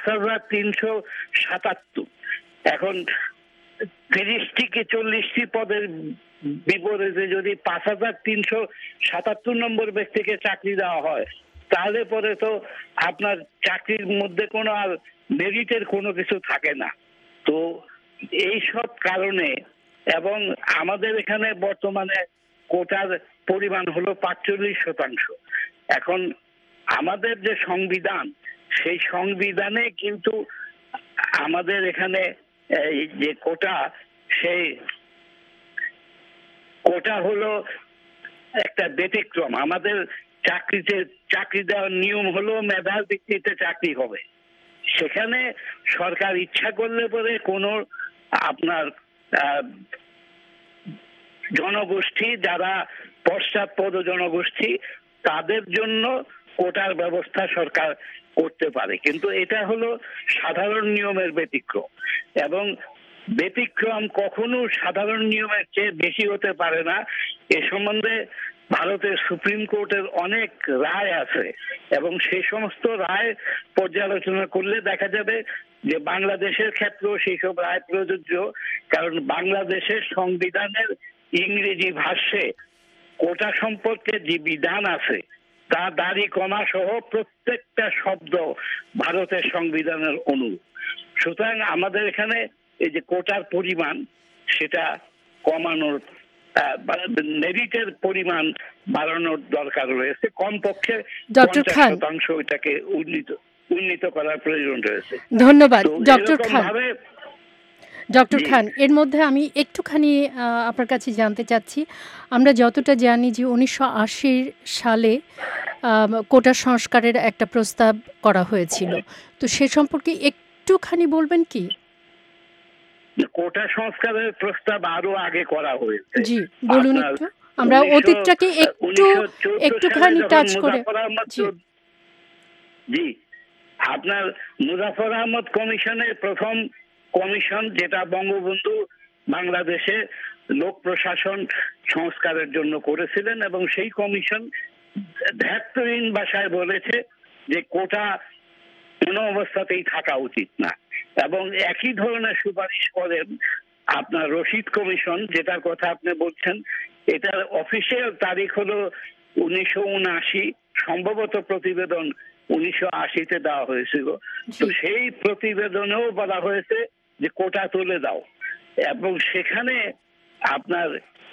5377। এখন 30টি কি 40টি পদের বিপরীতে যদি 5377 নম্বর ব্যক্তিকে চাকরি দেওয়া হয়, তাহলে পরে তো আপনার চাকরির মধ্যে কোনো আর মেরিটের কোনো কিছু থাকে না। তো এই সব কারণে, এবং আমাদের এখানে বর্তমানে কোটার পরিমাণ হলো 45%। এখন আমাদের যে সংবিধান, সেই সংবিধানে কিন্তু আমাদের এখানে যে কোটা, সেই কোটা হলো একটা ব্যতিক্রম। আমাদের চাকরি দেওয়ার নিয়ম হলো মেধার ভিত্তিতে চাকরি হবে। সেখানে সরকার ইচ্ছা করলে পরে কোনো আপনার জনগোষ্ঠী যারা পশ্চাৎপদ জনগোষ্ঠী তাদের জন্য কোটার ব্যবস্থা সরকার করতে পারে, কিন্তু এটা হলো সাধারণ নিয়মের ব্যতিক্রম। এবং ব্যতিক্রম কখনো সাধারণ নিয়মের চেয়ে বেশি হতে পারে না। এ সম্বন্ধে ভারতের সুপ্রিম কোর্টের অনেক রায় আছে, এবং সেই সমস্ত রায় পর্যালোচনা করলে দেখা যাবে যে বাংলাদেশের ক্ষেত্রেও সেই সব রায় প্রযোজ্য। কারণ বাংলাদেশের সংবিধানের ইংরেজি ভাষ্যে কোটা সম্পর্কে যে বিধান আছে তা দাড়ি কমা সহ প্রত্যেকটা শব্দ ভারতের সংবিধানের অনুরূপ। সুতরাং আমাদের এখানে এই যে কোটার পরিমাণ সেটা কমানোর, মেরিটের পরিমাণ বাড়ানোর দরকার রয়েছে। কমপক্ষে 50% এটাকে উন্নীত করার প্রয়োজন রয়েছে। ধন্যবাদ ডক্টর খান। ডক্টর খান, এর মধ্যে আমি একটুখানি আপনার কাছে জানতে চাচ্ছি, আমরা যতটা জানি যে 1980 সালে কোটা সংস্কারের একটা প্রস্তাব করা হয়েছিল, তো সে সম্পর্কে একটুখানি বলবেন কি? কোটা সংস্কারের প্রস্তাব আরো আগে করা হয়েছে। জি বলুন একটু, আমরা অতীতটাকে একটুখানি টাচ করে। জি, আপনার মুজাফফর আহমদ কমিশনের প্রথম কমিশন, যেটা বঙ্গবন্ধু বাংলাদেশে লোক প্রশাসন সংস্কারের জন্য করেছিলেন, এবং সেই কমিশন ধ্যাত্তহীন ভাষায় বলেছে যে কোটা কোনো অবস্থাতেই থাকা উচিত না, এবং একই ধরনের সুপারিশ করেন আপনার রশিদ কমিশন, যেটার কথা আপনি বলছেন। এটার অফিসিয়াল তারিখ হলো 1979, সম্ভবত প্রতিবেদন 1980-তে দেওয়া হয়েছিল। তো সেই প্রতিবেদনেও বলা হয়েছে যে কোটা তুলে দাও, এবং সেখানে আপনার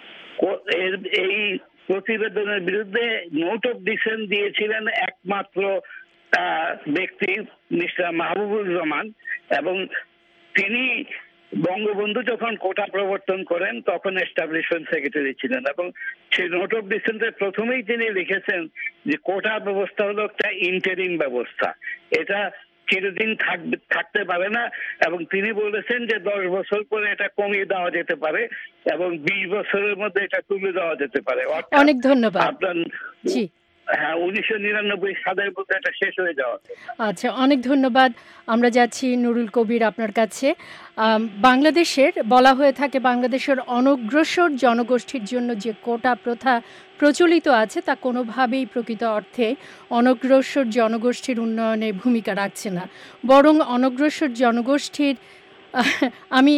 এই প্রতিবেদনের বিরুদ্ধে নোট অফ ডিসেন্ট দিয়েছিলেন একমাত্র ব্যক্তি মিস্টার মাহবুবুর রহমান, এবং তিনি বঙ্গবন্ধু যখন কোটা প্রবর্তন করেন তখন এস্টাবলিশমেন্ট সেক্রেটারি ছিলেন, এবং সেই নোট অফ ডিসেন্টের প্রথমেই তিনি লিখেছেন যে কোটা ব্যবস্থা হলো একটা ইন্টারিম ব্যবস্থা, এটা চিরদিন থাকতে পারে না, এবং তিনি বলেছেন যে 10 বছর পরে এটা কমিয়ে দেওয়া যেতে পারে এবং 20 বছরের মধ্যে এটা তুলে দেওয়া যেতে পারে। অনেক ধন্যবাদ। আপনার জি, হ্যাঁ, 1999 সালের মধ্যে এটা শেষ হয়ে যাওয়া। আচ্ছা, অনেক ধন্যবাদ। আমরা যাচ্ছি নুরুল কবির আপনার কাছে। বাংলাদেশের বলা হয়ে থাকে বাংলাদেশের অনগ্রসর জনগোষ্ঠীর জন্য যে কোটা প্রথা প্রচলিত আছে তা কোনোভাবেই প্রকৃত অর্থে অনগ্রসর জনগোষ্ঠীর উন্নয়নে ভূমিকা রাখছে না, বরং অনগ্রসর জনগোষ্ঠীর আমি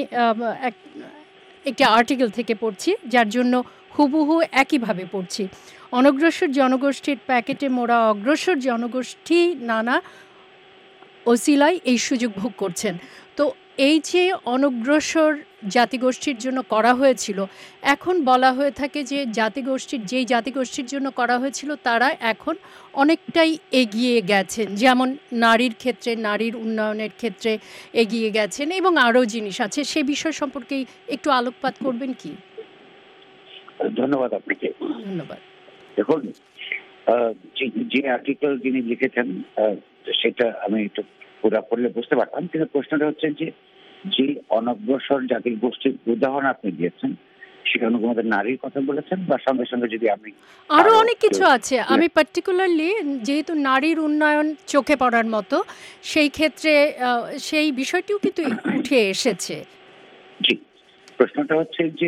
একটি আর্টিকেল থেকে পড়ছি, যার জন্য হুবহু একইভাবে পড়ছি। অনগ্রসর জনগোষ্ঠীর প্যাকেটে মোড়া অগ্রসর জনগোষ্ঠী নানা ওসিলায় এই সুযোগ ভোগ করছেন। তো এই যে অনগ্রসর জাতিগোষ্ঠীর জন্য করা হয়েছিল, এখন বলা হয়ে থাকে যে যেই জাতিগোষ্ঠীর জন্য করা হয়েছিল তারা এখন অনেকটাই এগিয়ে গেছেন, যেমন নারীর ক্ষেত্রে, নারীর উন্নয়নের ক্ষেত্রে এগিয়ে গেছেন, এবং আরও জিনিস আছে। সে বিষয় সম্পর্কে একটু আলোকপাত করবেন কি? ধন্যবাদ আপনাকে। ধন্যবাদ। দেখুন, যে আর্টিকেল যিনি লিখেছেন সেটা আমি একটু পুরা পড়লে বুঝতে পারতাম, কিন্তু প্রশ্নটা হচ্ছে যে অনগ্রসর জাতির গোষ্ঠীর উদাহরণ আপনি দিয়েছেন, সেখানে আমাদের নারীর কথা বলেছেন, বা সঙ্গে সঙ্গে যদি আমি আরো অনেক কিছু আছে। আমি পার্টিকুলারলি যেহেতু নারীর উন্নয়ন চোখে পড়ার মতো, সেই ক্ষেত্রে সেই বিষয়টিও কিন্তু উঠে এসেছে। জি, প্রশ্নটা হচ্ছে যে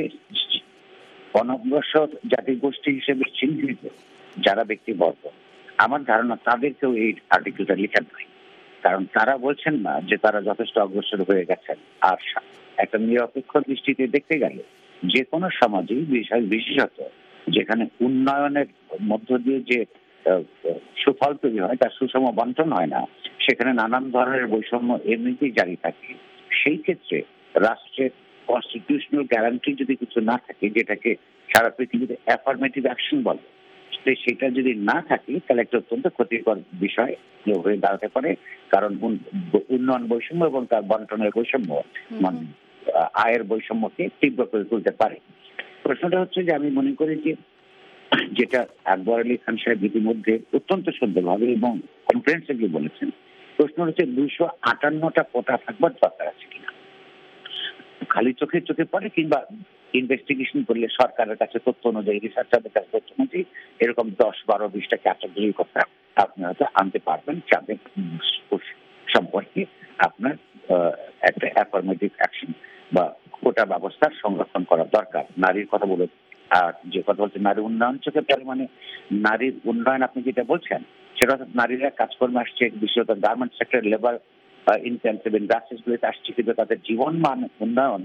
অনগ্রসর জাতিগোষ্ঠী হিসেবে চিহ্নিত যারা ব্যক্তিবর্গ, আমার ধারণা তাদেরকেও এই আর্টিকেলটা লেখা নয়, কারণ তারা বলছেন না যে তারা যথেষ্ট অগ্রসর হয়ে গেছেন। আর একটা নিরপেক্ষ দৃষ্টিতে দেখতে গেলে যে কোনো সমাজেই বিশেষত যেখানে উন্নয়নের মধ্য দিয়ে যে সুফল তৈরি হয়, তার সুষম বন্টন হয় না, সেখানে নানান ধরনের বৈষম্য এমনিতেই জারি থাকে। সেই ক্ষেত্রে রাষ্ট্রের কনস্টিটিউশনাল গ্যারান্টি যদি কিছু না থাকে, যেটাকে সারা পৃথিবীতে অ্যাফার্মেটিভ অ্যাকশন বলে, সেটা যদি না থাকে তাহলে একটা অত্যন্ত ক্ষতিকর বিষয় হয়ে দাঁড়াতে পারে, কারণ উন্নয়ন বৈষম্য এবং তার বন্টনের বৈষম্য মানে আয়ের বৈষম্যকে তীব্র করে তুলতে পারে। প্রশ্নটা হচ্ছে যে আমি মনে করি যে যেটা আকবর আলী খান সাহেব ইতিমধ্যে অত্যন্ত সুন্দরভাবে এবং কনফিডেন্সলি বলেছেন, প্রশ্ন হচ্ছে 258টা কোটা থাকবার দরকার আছে কিনা। খালি চোখে পড়ে কিংবা ইনভেস্টিগেশন করলে সরকারের কাছে তথ্য অনুযায়ী, রিসার্চারদের কাছে তথ্য অনুযায়ী এরকম 10-12-20টা ক্যাটাগরির কথা আপনি হয়তো আনতে পারবেন, যাদের সম্পর্কে আপনার একটা অ্যাফার্মেটিভ অ্যাকশন বা কোটা ব্যবস্থার সংরক্ষণ করা দরকার। নারীর কথা বলে, আর যে কথা বলছে নারী উন্নয়ন চোখে পড়ে, মানে নারীর উন্নয়ন আপনি যেটা বলছেন সেটা নারীরা কাজকর্মে আসছে, বিশেষত garment sector, labour intensive industries গুলিতে আসছে, কিন্তু তাদের জীবন মান উন্নয়ন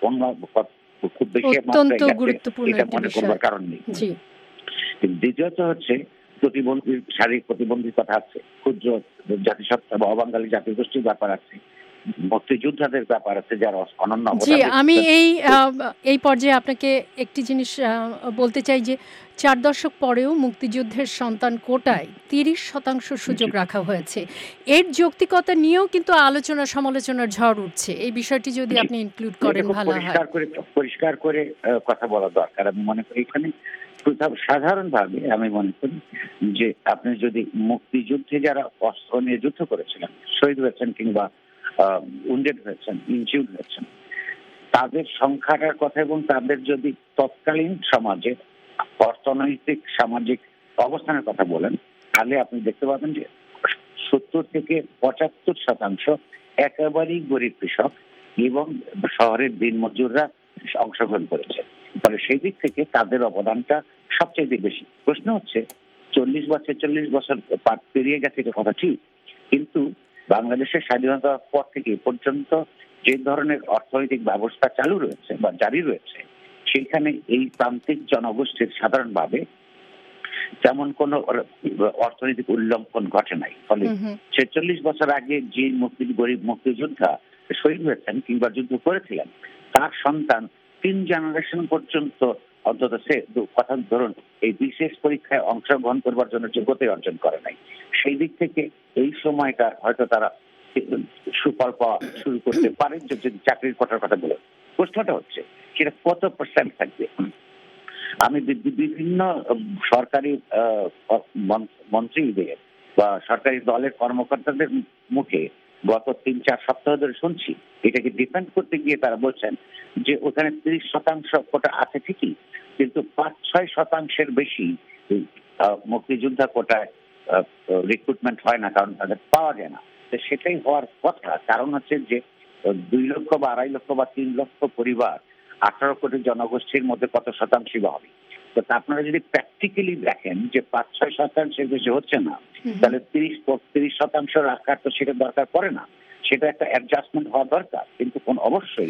খুব বেশি এটা মনে করবার কারণ নেই। দ্বিতীয়ত হচ্ছে প্রতিবন্ধী, শারীরিক প্রতিবন্ধীর কথা আছে, ক্ষুদ্র জাতিসত্তা বা অবাঙালি জাতিগোষ্ঠীর ব্যাপার আছে, মুক্তিযোদ্ধাদের ব্যাপার আছে যারা অনন্য। জি, আমি এই পর্যায়ে আপনাকে একটি জিনিস বলতে চাই যে 4 দশক পরেও মুক্তিযুদ্ধের সন্তান কোটায় 30% সুযোগ রাখা হয়েছে। এর যৌক্তিকতা নিয়েও কিন্তু আলোচনা সমালোচনার ঝড় উঠছে। এই বিষয়টি যদি আপনি ইনক্লুড করেন ভালো হয়। পরিষ্কার করে কথা বলা দরকার। আমি মনে করি এখানে সাধারণভাবে আমি মনে করি যে আপনি যদি মুক্তিযুদ্ধে যারা অস্ত্র নিয়ে যুদ্ধ করেছিলেন, শহীদ হয়েছেন কিংবা উইন্ডেড হয়েছেন, ইনজিউর্ড হয়েছেন, তাদের সংখ্যাটার কথা এবং তাদের যদি তৎকালীন সমাজের অর্থনৈতিক সামাজিক অবস্থানের কথা বলেন, তাহলে আপনি দেখতে পাবেন যে 70-75% একেবারেই গরিব কৃষক এবং শহরের দিনমজুররা অংশগ্রহণ করেছে। ফলে সেই দিক থেকে তাদের অবদানটা সবচেয়ে বেশি। প্রশ্ন হচ্ছে 40 বছর পেরিয়ে গেছে, এটা কথা ঠিক, কিন্তু বাংলাদেশের স্বাধীনতার পর থেকে পর্যন্ত যে ধরনের অর্থনৈতিক ব্যবস্থা চালু রয়েছে বা জারি রয়েছে, সেখানে এই প্রান্তিক জনগোষ্ঠীর সাধারণভাবে তেমন কোনো অর্থনৈতিক উল্লঙ্ঘন ঘটে নাই। ফলে 46 বছর আগে যে গরিব মুক্তিযোদ্ধা শহীদ হয়েছেন কিংবা যুদ্ধ করেছিলেন, তার সন্তান 3 জেনারেশন পর্যন্ত অন্তত সে কথা ধরুন এই বিশেষ পরীক্ষায় অংশগ্রহণ করবার জন্য যোগ্যতা অর্জন করে নাই। সেই দিক থেকে এই সময়টা হয়তো তারা সুফল পাওয়া শুরু করতে পারেন যদি চাকরির কোটার কথা বলে। প্রশ্নটা হচ্ছে সেটা কত % থাকবে। আমি বিভিন্ন সরকারি মন্ত্রীদের বা সরকারি দলের কর্মকর্তাদের মুখে গত 3-4 সপ্তাহ ধরে শুনছি, এটাকে ডিফেন্ড করতে গিয়ে তারা বলছেন যে ওখানে 30% কোটা আছে ঠিকই, কিন্তু 5-6% বেশি মুক্তিযোদ্ধা কোটায় রিক্রুটমেন্ট হয় না, কারণ তাদের পাওয়া যায় না। তো সেটাই হওয়ার কথা। কারণ হচ্ছে যে 2 লক্ষ বা 2.5 লক্ষ বা 3 লক্ষ পরিবার 18 কোটি জনগোষ্ঠীর মধ্যে কত শতাংশ হবে। তো আপনারা যদি প্র্যাকটিক্যালি দেখেন যে 5-6% বেশি হচ্ছে না, তাহলে 30% রাখার তো সেটা দরকার পড়ে না, সেটা একটা অ্যাডজাস্টমেন্ট হওয়া দরকার। কিন্তু কোন অবশ্যই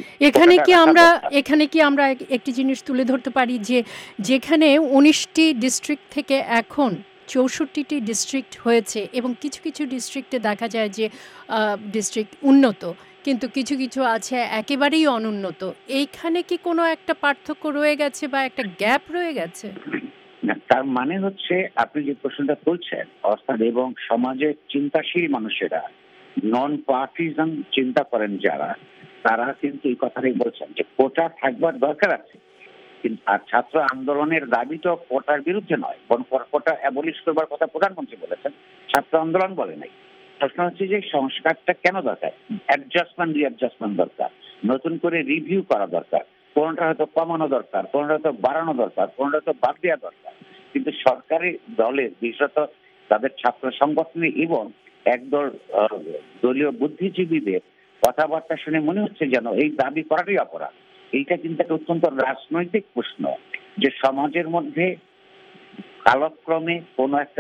এখানে কি আমরা একটি জিনিস তুলে ধরতে পারি যে যেখানে 19টি ডিস্ট্রিক্ট থেকে এখন 64টি ডিস্ট্রিক্ট হয়েছে এবং কিছু কিছু ডিস্ট্রিক্টে দেখা যায় যে ডিস্ট্রিক্ট উন্নত, কিন্তু কিছু কিছু আছে একেবারেই অনুন্নত। এইখানে কি কোনো একটা পার্থক্য রয়ে গেছে বা একটা গ্যাপ রয়ে গেছে? তার মানে হচ্ছে আপনি যে প্রশ্নটা তুলছেন, অর্থাৎ এবং সমাজের চিন্তাশীল মানুষেরা, নন পার্টিজান চিন্তা করেন যারা, তারা কিন্তু এই কথাটাই বলছেন যে কোটা থাকবার দরকার আছে। আর ছাত্র আন্দোলনের দাবি তো কোটার বিরুদ্ধে নয়, বরং কোটা অ্যাবলিশ করবার কথা প্রধানমন্ত্রী বলেছেন, ছাত্র আন্দোলন বলে নাই। প্রশ্ন হচ্ছে যে সংস্কারটা কেন দরকার, রিঅ্যাডজাস্টমেন্ট দরকার, নতুন করে রিভিউ করা দরকার, কোনটা হয়তো কমানো দরকার, কোনটা হয়তো বাড়ানো দরকার, কোনটা হয়তো বাদ দেওয়া দরকার। কিন্তু সরকারি দলের বিশেষত তাদের ছাত্র সংগঠনে এবং একদল দলীয় বুদ্ধিজীবীদের কথাবার্তা শুনে মনে হচ্ছে যেন এই দাবি করাটাই অপরাধ। এইটা কিন্তু একটা অত্যন্ত রাজনৈতিক প্রশ্ন যে সমাজের মধ্যে কালক্রমে কোনো একটা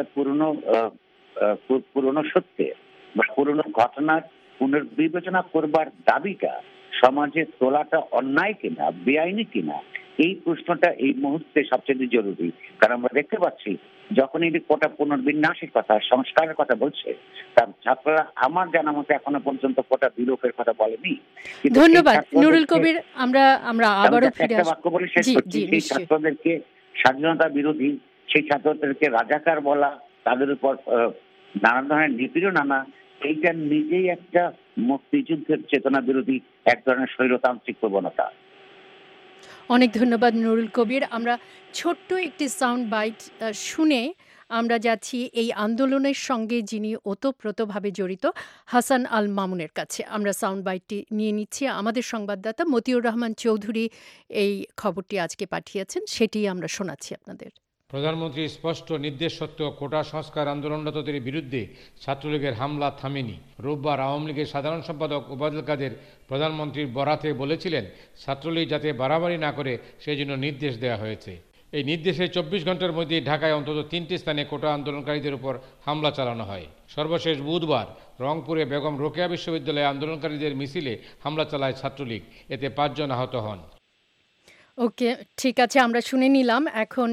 পুরনো সত্যের বা পুরনো ঘটনার পুনর্বিবেচনা করবার দাবিটা সমাজে তোলাটা অন্যায় কিনা, বেআইনি কিনা, এই প্রশ্নটা এই মুহূর্তে সবচেয়ে জরুরি। কারণ আমরা দেখতে পাচ্ছি যখন এই কোটা পুনর্বিন্যাসের কথা, সংস্কারের কথা বলছে, তার ছাত্ররা আমার জানা মতে এখনো পর্যন্ত কোটা বিলোপের কথা বলেনি। ধন্যবাদ নুরুল কবির। আমরা আবারও ফিরে আসব। বাক্য বলে শেষ করছি, সেই ছাত্রদেরকে স্বাধীনতা বিরোধী, সেই ছাত্রদেরকে রাজাকার বলা, তাদের উপর নানান ধরনের নিপীড়ন আনা, এইটা নিজেই একটা মুক্তিযুদ্ধের চেতনা বিরোধী এক ধরনের স্বৈরতান্ত্রিক প্রবণতা। অনেক ধন্যবাদ নুরুল কবির। আমরা ছোট্ট একটি সাউন্ড বাইট শুনে আমরা যাচ্ছি এই আন্দোলনের সঙ্গে যিনি ওতপ্রোতভাবে জড়িত হাসান আল মামুনের কাছে। আমরা সাউন্ড বাইটটি নিয়ে নিচ্ছি। আমাদের সংবাদদাতা মতিউর রহমান চৌধুরী এই খবরটি আজকে পাঠিয়েছেন, সেটি আমরা শোনাচ্ছি আপনাদের। প্রধানমন্ত্রী স্পষ্ট নির্দেশ সত্ত্বেও কোটা সংস্কার আন্দোলনরতদের বিরুদ্ধে ছাত্রলীগের হামলা থামেনি। রোববার আওয়ামী লীগের সাধারণ সম্পাদক ওবায়দুল কাদের প্রধানমন্ত্রীর বরাতে বলেছিলেন, ছাত্রলীগ যাতে বাড়াবাড়ি না করে সেজন্য নির্দেশ দেওয়া হয়েছে। এই নির্দেশে 24 ঘন্টার মধ্যে ঢাকায় অন্তত 3টি স্থানে কোটা আন্দোলনকারীদের উপর হামলা চালানো হয়। সর্বশেষ বুধবার রংপুরে বেগম রোকেয়া বিশ্ববিদ্যালয়ে আন্দোলনকারীদের মিছিলে হামলা চালায় ছাত্রলীগ, এতে 5 জন আহত হন। ওকে, ঠিক আছে, আমরা শুনে নিলাম। এখন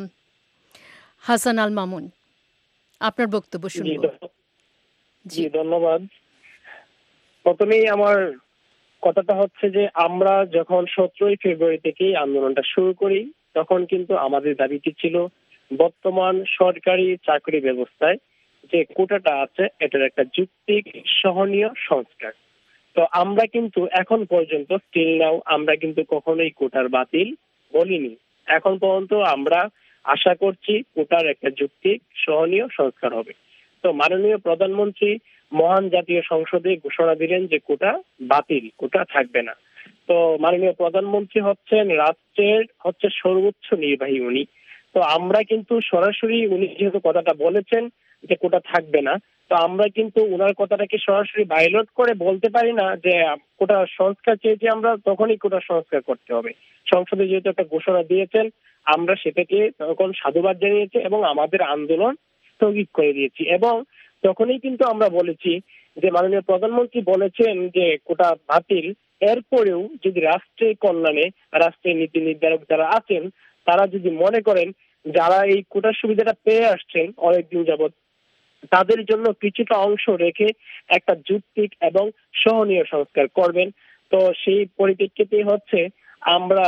হাসান আল মামুন, আপনার বক্তব্য শুনব। জি ধন্যবাদ। প্রথমেই আমার কথাটা হচ্ছে যে আমরা যখন 17 ফেব্রুয়ারি থেকেই আন্দোলনটা শুরু করি, তখন কিন্তু আমাদের দাবিটি ছিল বর্তমান সরকারি চাকরি ব্যবস্থায় যে কোটাটা আছে এটার একটা যৌক্তিক সহনীয় সংস্কার। তো আমরা কিন্তু এখন পর্যন্ত স্টিল নাও আমরা কিন্তু কখনোই কোটার বাতিল বলিনি। এখন পর্যন্ত আমরা আশা করছি কোটার একটা যৌক্তিক সহনীয় সংস্কার হবে। তো মাননীয় প্রধানমন্ত্রী মহান জাতীয় সংসদে ঘোষণা দিলেন যে কোটা বাতিল, কোটা থাকবে না। তো মাননীয় প্রধানমন্ত্রী হচ্ছেন রাষ্ট্রের সর্বোচ্চ নির্বাহী উনি। তো আমরা কিন্তু সরাসরি উনি যেহেতু কথাটা বলেছেন যে কোটা থাকবে না, তো আমরা কিন্তু ওনার কথাটাকে সরাসরি বাইলট করে বলতে পারি না যে কোটা সংস্কার চেয়েছি আমরা, তখনই কোটা সংস্কার করতে হবে। সংসদে যেহেতু একটা ঘোষণা দিয়েছেন, আমরা সেটাকে তখন সাধুবাদ জানিয়েছি এবং আমাদের আন্দোলন স্থগিত করে দিয়েছি। এবং তখনই কিন্তু আমরা বলেছি যে মাননীয় প্রধানমন্ত্রী বলেছেন যে কোটা বাতিল, এরপরেও যদি রাষ্ট্রের কল্যাণে রাষ্ট্রের নীতি নির্ধারক যারা আছেন তারা যদি মনে করেন যারা এই কোটার সুবিধাটা পেয়ে আসছেন অনেকদিন যাবৎ, তাদের জন্য কিছুটা অংশ রেখে একটা যৌক্তিক এবং সহনীয় সংস্কার করবেন। তো সেই পরিপ্রেক্ষিতে হচ্ছে আমরা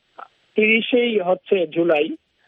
30 জুলাই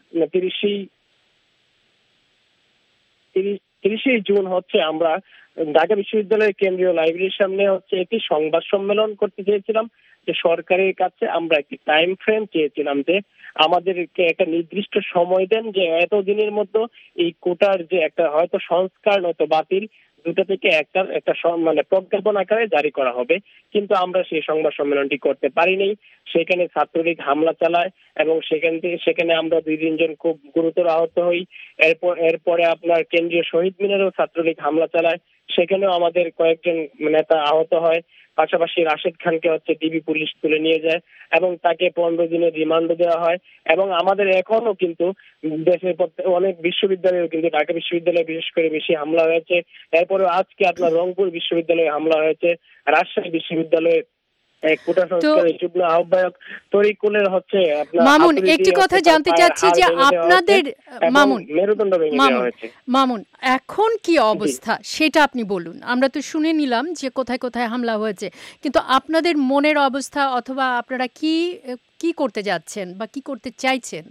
30 জুন হচ্ছে আমরা ঢাকা বিশ্ববিদ্যালয়ের কেন্দ্রীয় লাইব্রেরির সামনে হচ্ছে একটি সংবাদ সম্মেলন করতে চেয়েছিলাম, যে সরকারের কাছে আমরা একটি টাইম ফ্রেম চেয়েছিলাম যে আমাদেরকে একটা নির্দিষ্ট সময় দেন, যে এতদিনের মধ্যে এই কোটার যে একটা হয়তো সংস্কার নয়তো বাতিল দুটো থেকে একটা মানে প্রজ্ঞাপন আকারে জারি করা হবে। কিন্তু আমরা সেই সংবাদ সম্মেলনটি করতে পারিনি। সেখানে ছাত্রলীগ হামলা চালায় এবং সেখানে আমরা 2-3 জন খুব গুরুতর আহত হই। এরপরে আপনার কেন্দ্রীয় শহীদ মিনারেও ছাত্রলীগ হামলা চালায়, সেখানেও আমাদের কয়েকজন নেতা আহত হয়। পাশাপাশি রাশেদ খানকে হচ্ছে ডিবি পুলিশ তুলে নিয়ে যায় এবং তাকে 15 দিনের রিমান্ড দেওয়া হয়। এবং আমাদের এখনো কিন্তু দেশের অনেক বিশ্ববিদ্যালয়ে কিন্তু ঢাকা বিশ্ববিদ্যালয়ে বিশেষ করে বেশি হামলা হয়েছে। এরপরে আজকে আপনার রংপুর বিশ্ববিদ্যালয়ে হামলা হয়েছে, রাজশাহী বিশ্ববিদ্যালয়ে কোটা সংস্কারের যুগ্ম আহ্বায়ক তরিকুলের হচ্ছে মামুন একটি কথা জানতে চাচ্ছি যে আপনাদের মেরুদণ্ড ভেঙে দেওয়া হয়েছে। মামুন এখন কি অবস্থা সেটা আপনি বলুন। আমরা তো শুনে নিলাম যে কোথায় কোথায় হামলা হয়েছে, কিন্তু আপনাদের মনের অবস্থা অথবা আপনারা কি করতে যাচ্ছেন বা কি করতে চাইছেন?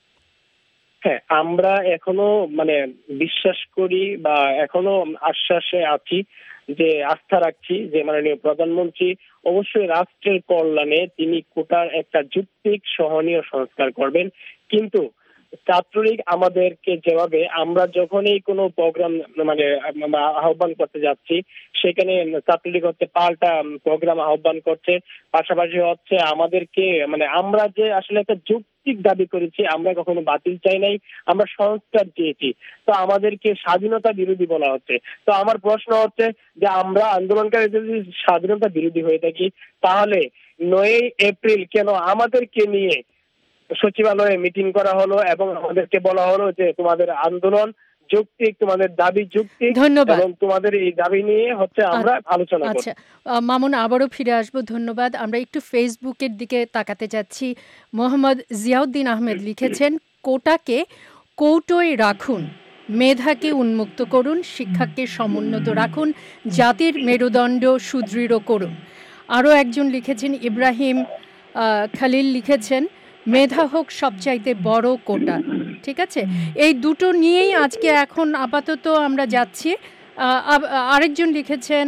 হ্যাঁ, আমরা এখনো বিশ্বাস করি বা এখনো আশ্বাসে আছি, যে আস্থা রাখছি যে মাননীয় প্রধানমন্ত্রী অবশ্যই রাষ্ট্রের কল্যাণে তিনি কোটার একটা যৌক্তিক সহনীয় সংস্কার করবেন। কিন্তু ছাত্রলীগ আমাদেরকে যেভাবে আমরা যখনই কোনো প্রোগ্রাম আহ্বান করতে যাচ্ছি সেখানে ছাত্রলীগ হচ্ছে পাল্টা প্রোগ্রাম আহ্বান করছে। পাশাপাশি হচ্ছে আমাদেরকে আমরা যে আসলে একটা যৌক্তিক দাবি করেছি, আমরা কখনো বাতিল চাই নাই, আমরা সংস্কার চেয়েছি, তো আমাদেরকে স্বাধীনতা বিরোধী বলা হচ্ছে। তো আমার প্রশ্ন হচ্ছে যে আমরা আন্দোলনকারী যদি স্বাধীনতা বিরোধী হয়ে থাকি, তাহলে 9 এপ্রিল কেন আমাদেরকে নিয়ে সচিবালয়ে মিটিং করা হলো এবং আমাদেরকে বলা হলো যে তোমাদের আন্দোলন যৌক্তিক, তোমাদের দাবি যৌক্তিক, এবং তোমাদের এই দাবি নিয়ে হচ্ছে আমরা আলোচনা করব। আচ্ছা মামুন, আবারও ফিরে আসবো, ধন্যবাদ। আমরা একটু ফেসবুকের দিকে তাকাতে যাচ্ছি। মোহাম্মদ জিয়াউদ্দিন আহমেদ লিখেছেন, কোটাকে কৌটোয় রাখুন, মেধাকে উন্মুক্ত করুন, শিক্ষাকে সমুন্নত রাখুন, জাতির মেরুদণ্ড সুদৃঢ় করুন। আরও একজন লিখেছেন, ইব্রাহিম খালিল লিখেছেন, মেধা হোক সবচাইতে বড় কোটা। ঠিক আছে, এই দুটো নিয়েই আজকে এখন আপাতত আমরা যাচ্ছি। আরেকজন লিখেছেন,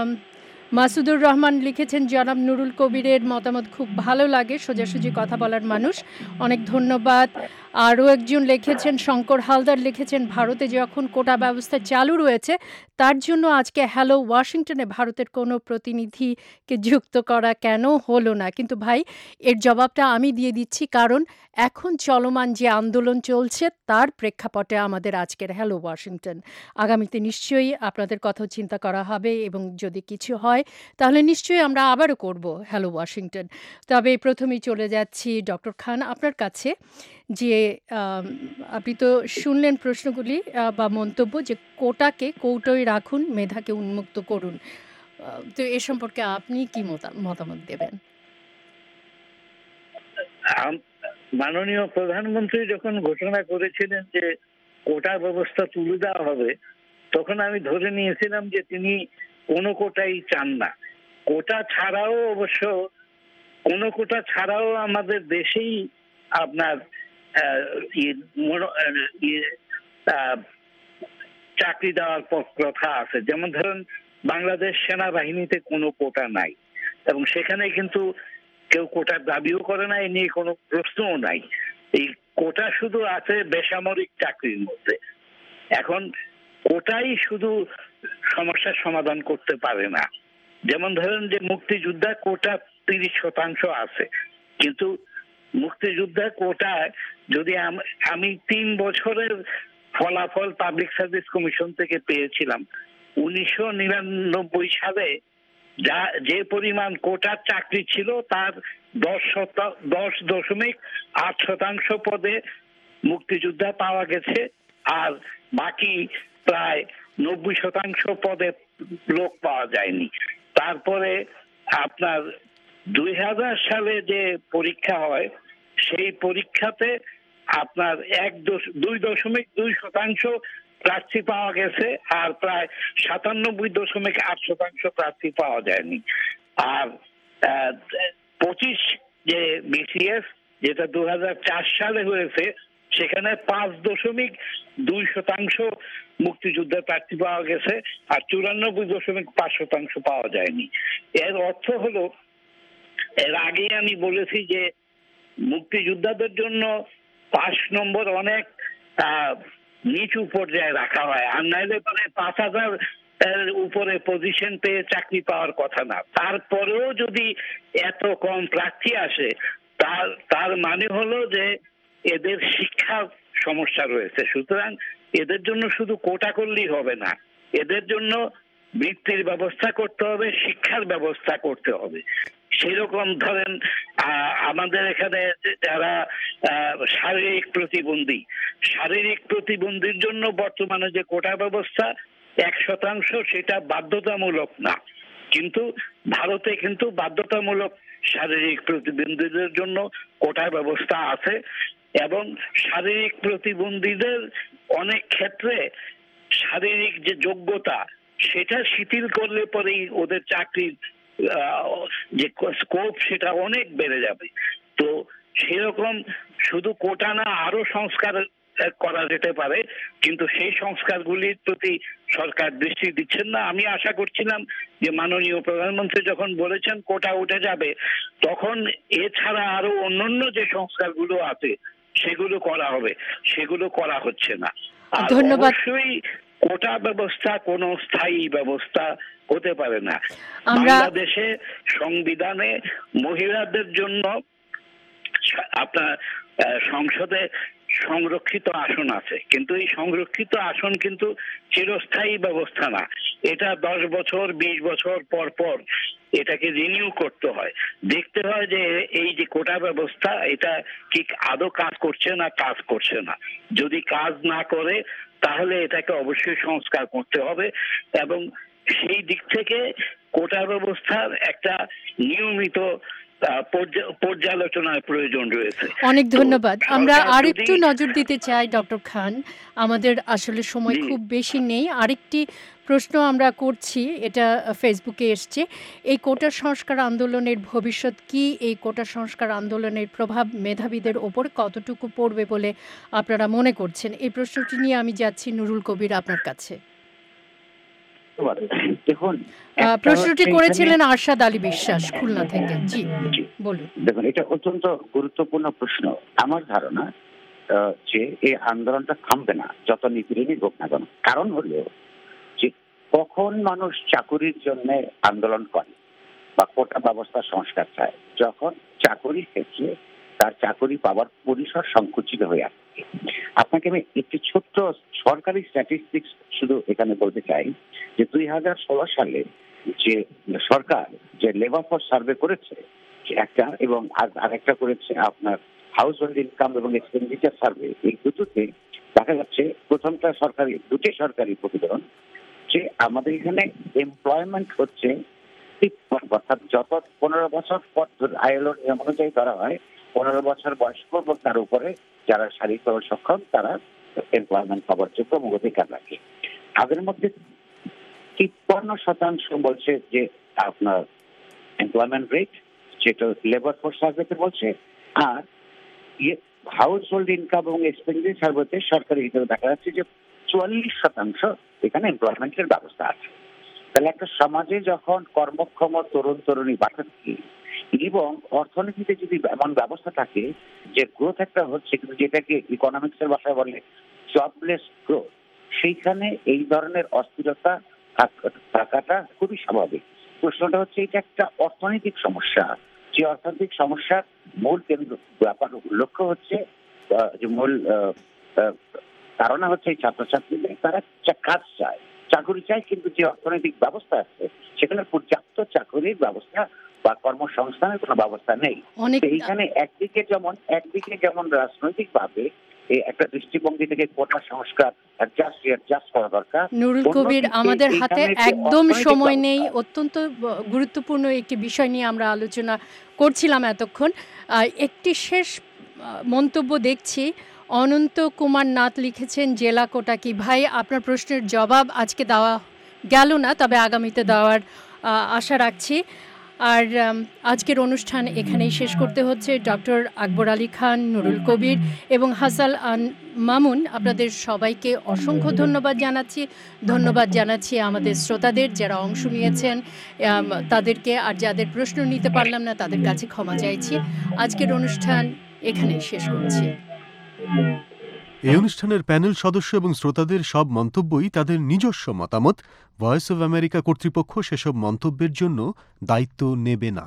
মাসুদুর রহমান লিখেছেন, জনাব নুরুল কবিরের মতামত খুব ভালো লাগে, সোজাসুজি কথা বলার মানুষ, অনেক ধন্যবাদ। আরও একজন লিখেছেন, শঙ্কর হালদার লিখেছেন, ভারতে যখন কোটা ব্যবস্থা চালু রয়েছে তার জন্য আজকে হ্যালো ওয়াশিংটনে ভারতের কোনো প্রতিনিধিকে যুক্ত করা কেন হলো না? কিন্তু ভাই, এর জবাবটা আমি দিয়ে দিচ্ছি, কারণ এখন চলমান যে আন্দোলন চলছে তার প্রেক্ষাপটে আমাদের আজকের হ্যালো ওয়াশিংটন। আগামীতে নিশ্চয়ই আপনাদের কথাও চিন্তা করা হবে এবং যদি কিছু হয় তাহলে নিশ্চয়ই আমরা আবারও করব হ্যালো ওয়াশিংটন। তবে প্রথমেই চলে যাচ্ছি ডক্টর খান আপনার কাছে, যে আপনি তো শুনলেন প্রশ্নগুলি বা মন্তব্য, যে কোটাকে কৌটোয় রাখুন, মেধাকে উন্মুক্ত করুন। তো এ সম্পর্কে আপনি কি মতামত দেবেন? মাননীয় প্রধানমন্ত্রী যখন ঘোষণা করেছিলেন যে কোটা ব্যবস্থা তুলে দেওয়া হবে, তখন আমি ধরে নিয়েছিলাম যে তিনি কোনো কোটাই চান না। কোটা ছাড়াও অবশ্য কোনো কোটা ছাড়াও আমাদের দেশেই আপনার চাকরি দেওয়ার কথা আছে। যেমন ধরুন, বাংলাদেশ সেনাবাহিনীতে কোনো কোটা নাই এবং সেখানে কিন্তু কেউ কোটার দাবিও করে না, এ নিয়ে কোনো প্রশ্নও নাই। এই কোটা শুধু আছে বেসামরিক চাকরির মধ্যে। এখন কোটাই শুধু সমস্যার সমাধান করতে পারে না। যেমন ধরেন যে মুক্তিযোদ্ধা কোটা 30% আছে, কিন্তু মুক্তিযোদ্ধা কোটায় যদি আমি 3 বছরের ফলাফল পাবলিক সার্ভিস কমিশন থেকে পেয়েছিলাম, 1999 সালে যে পরিমাণ কোটার চাকরি ছিল তার 10.8% পদে মুক্তিযোদ্ধা পাওয়া গেছে, আর বাকি প্রায় 90% পদে লোক পাওয়া যায়নি। তারপরে আপনার 2000 সালে যে পরীক্ষা হয় সেই পরীক্ষাতে আপনার 2.2% প্রার্থী পাওয়া গেছে, আর প্রায় 97.8% প্রার্থী পাওয়া যায়নি। আর 25 যে বিসিএস যেটা 2004 সালে হয়েছে সেখানে 5.2% মুক্তিযুদ্ধের প্রার্থী পাওয়া গেছে, আর 94.5% পাওয়া যায়নি। এর অর্থ হলো, এর আগে আমি বলেছি যে মুক্তিযোদ্ধাদের জন্য পাস নম্বর অনেক নিচু পর্যায়ে রাখা হয়, আর নাইলে মানে 5000 উপরে পজিশন পেয়ে চাকরি পাওয়ার কথা না। তারপরেও যদি এত কম প্রার্থী আসে তার মানে হলো যে এদের শিক্ষার সমস্যা রয়েছে। সুতরাং এদের জন্য শুধু কোটা করলেই হবে না, এদের জন্য বৃত্তির ব্যবস্থা করতে হবে, শিক্ষার ব্যবস্থা করতে হবে। সেরকম ধরেন আমাদের এখানে যারা শারীরিক প্রতিবন্ধীর জন্য বর্তমানে যে কোটা ব্যবস্থা 1% সেটা বাধ্যতামূলক না, কিন্তু ভারতে কিন্তু বাধ্যতামূলক শারীরিক প্রতিবন্ধীদের জন্য কোটার ব্যবস্থা আছে, এবং শারীরিক প্রতিবন্ধীদের অনেক ক্ষেত্রে শারীরিক যে যোগ্যতা সেটা শিথিল করলে পরেই ওদের চাকরির যে স্কোপ সেটা অনেক বেড়ে যাবে। তো সেরকম শুধু কোটা না, আরো সংস্কার করা যেতে পারে, কিন্তু সেই সংস্কারগুলির প্রতি সরকার দৃষ্টি দিচ্ছেন না। আমি আশা করছিলাম যে মাননীয় প্রধানমন্ত্রী যখন বলেছেন কোটা উঠে যাবে, তখন এছাড়া আরো অন্যান্য যে সংস্কারগুলো আছে সেগুলো করা হবে, সেগুলো করা হচ্ছে না। আর অবশ্যই কোটা ব্যবস্থা কোনো স্থায়ী ব্যবস্থা হতে পারে না। বাংলাদেশে সংবিধানে মহিলাদের জন্য আপনার সংসদে সংরক্ষিত আসন আছে, কিন্তু এই সংরক্ষিত আসন কিন্তু চিরস্থায়ী ব্যবস্থা না। এটা 10 বছর 20 বছর পর পর এটাকে রিনিউ করতে হয়, দেখতে হয় যে এই যে কোটা ব্যবস্থা এটা কি আদৌ কাজ করছে না কাজ করছে না। যদি কাজ না করে তাহলে এটাকে অবশ্যই সংস্কার করতে হবে, এবং সেই দিক থেকে কোটা ব্যবস্থার একটা নিয়মিত পর্যালোচনার প্রয়োজন রয়েছে। অনেক ধন্যবাদ। আমরা আরেকটু নজর দিতে চাই ডক্টর খান, আমাদের আসলে সময় খুব বেশি নেই। আরেকটি প্রশ্ন আমরা করছি, এটা ফেসবুকে এসছে, এই কোটা সংস্কার আন্দোলনের ভবিষ্যৎ কি? এই কোটা সংস্কার আন্দোলনের প্রভাব মেধাবীদের ওপর কতটুকু পড়বে বলে আপনারা মনে করছেন? এই প্রশ্নটি নিয়ে আমি যাচ্ছি নুরুল কবির আপনার কাছে। দেখুন, প্রশ্নটি করেছিলেন আরশাদ আলী বিশ্বাস খুলনা থেকে। জি বলুন। দেখুন, এটা অত্যন্ত গুরুত্বপূর্ণ প্রশ্ন। আমার ধারণা যে এই আন্দোলনটা থামবে না যত নিপীড়নই হোক না কেন। কারণ হলো যে কখন মানুষ চাকুরির জন্য আন্দোলন করে বা কোটা ব্যবস্থা সংস্কার চায়, যখন চাকুরির ক্ষেত্রে তার চাকুরি পাওয়ার পরিসর সংকুচিত হয়ে আসছে। আপনাকে আমি একটি ছোট্ট সরকারি স্ট্যাটিস্টিক্স শুধু এখানে বলতে চাই যে 2016 সালে যে সরকার যে লেবার ফোর্স সার্ভে করেছে একটা, এবং আরেকটা করেছে আপনার হাউস হোল্ড ইনকাম এবং এক্সপেন্ডিচার সার্ভে, এই দুটোতে দেখা যাচ্ছে প্রথমটা দুটি সরকারি প্রতিবেদন যে আমাদের এখানে এমপ্লয়মেন্ট হচ্ছে, অর্থাৎ যত 15 বছর পর আইএলওর নিয়ম অনুযায়ী ধরা হয় 15 বছর বয়স্ক এবং তার উপরে যারা শারীরিকভাবে সক্ষম তারা এমপ্লয়মেন্ট পাওয়ার যোগ্য এবং অধিকার রাখে। তাদের মধ্যে 53% বলছে যে আপনার এমপ্লয়মেন্ট রেট, যেটা লেবার ফোর্স সার্ভেতে বলছে, আর হাউস হোল্ড ইনকাম এবং এক্সপেন্ডিচার সার্ভেতে সরকারি হিসেবে দেখা যাচ্ছে যে 44% এখানে এমপ্লয়মেন্টের ব্যবস্থা আছে। তাহলে একটা সমাজে যখন কর্মক্ষম তরুণ তরুণী বাড়াচ্ছে এবং অর্থনীতিতে যদি এমন ব্যবস্থা থাকে যে গ্রোথ একটা হচ্ছে, কিন্তু যেটাকে ইকোনমিক্সের ভাষায় বলে জবলেস গ্রোথ, সেইখানে এই ধরনের অস্থিরতা থাকাটা খুবই স্বাভাবিক। প্রশ্নটা হচ্ছে এটা একটা অর্থনৈতিক সমস্যা, যে অর্থনৈতিক সমস্যার মূল ব্যাপার লক্ষ্য হচ্ছে যে মূল ধারণা হচ্ছে এই ছাত্রছাত্রীদের তারা কাজ চায়, চাকরি চাই, কিন্তু যে অর্থনৈতিক ব্যবস্থা আছে সেখানে পর্যাপ্ত চাকরির ব্যবস্থা বা কর্মসংস্থানের কোনো ব্যবস্থা নেই। এইখানে একদিকে যেমন রাজনৈতিক ভাবে একটা দৃষ্টিভঙ্গি থেকে কোটা সংস্কার অ্যাডজাস্ট করা দরকার। নুরুল কবির, আমাদের হাতে একদম সময় নেই। অত্যন্ত গুরুত্বপূর্ণ একটি বিষয় নিয়ে আমরা আলোচনা করছিলাম এতক্ষণ। একটি শেষ মন্তব্য দেখছি, অনন্ত কুমার নাথ লিখেছেন জেলা কোটা কি। ভাই, আপনার প্রশ্নের জবাব আজকে দেওয়া গেল না, তবে আগামীতে দেওয়ার আশা রাখছি। আর আজকের অনুষ্ঠান এখানেই শেষ করতে হচ্ছে। ডক্টর আকবর আলী খান, নুরুল কবির এবং হাসান মামুন, আপনাদের সবাইকে অসংখ্য ধন্যবাদ জানাচ্ছি আমাদের শ্রোতাদের যারা অংশ নিয়েছেন তাদেরকে, আর যাদের প্রশ্ন নিতে পারলাম না তাদের কাছে ক্ষমা চাইছি। আজকের অনুষ্ঠান এখানেই শেষ করছি। এই অনুষ্ঠানের প্যানেল সদস্য এবং শ্রোতাদের সব মন্তব্যই তাদের নিজস্ব মতামত। ভয়েস অব আমেরিকা কর্তৃপক্ষ সেসব মন্তব্যের জন্য দায়িত্ব নেবে না।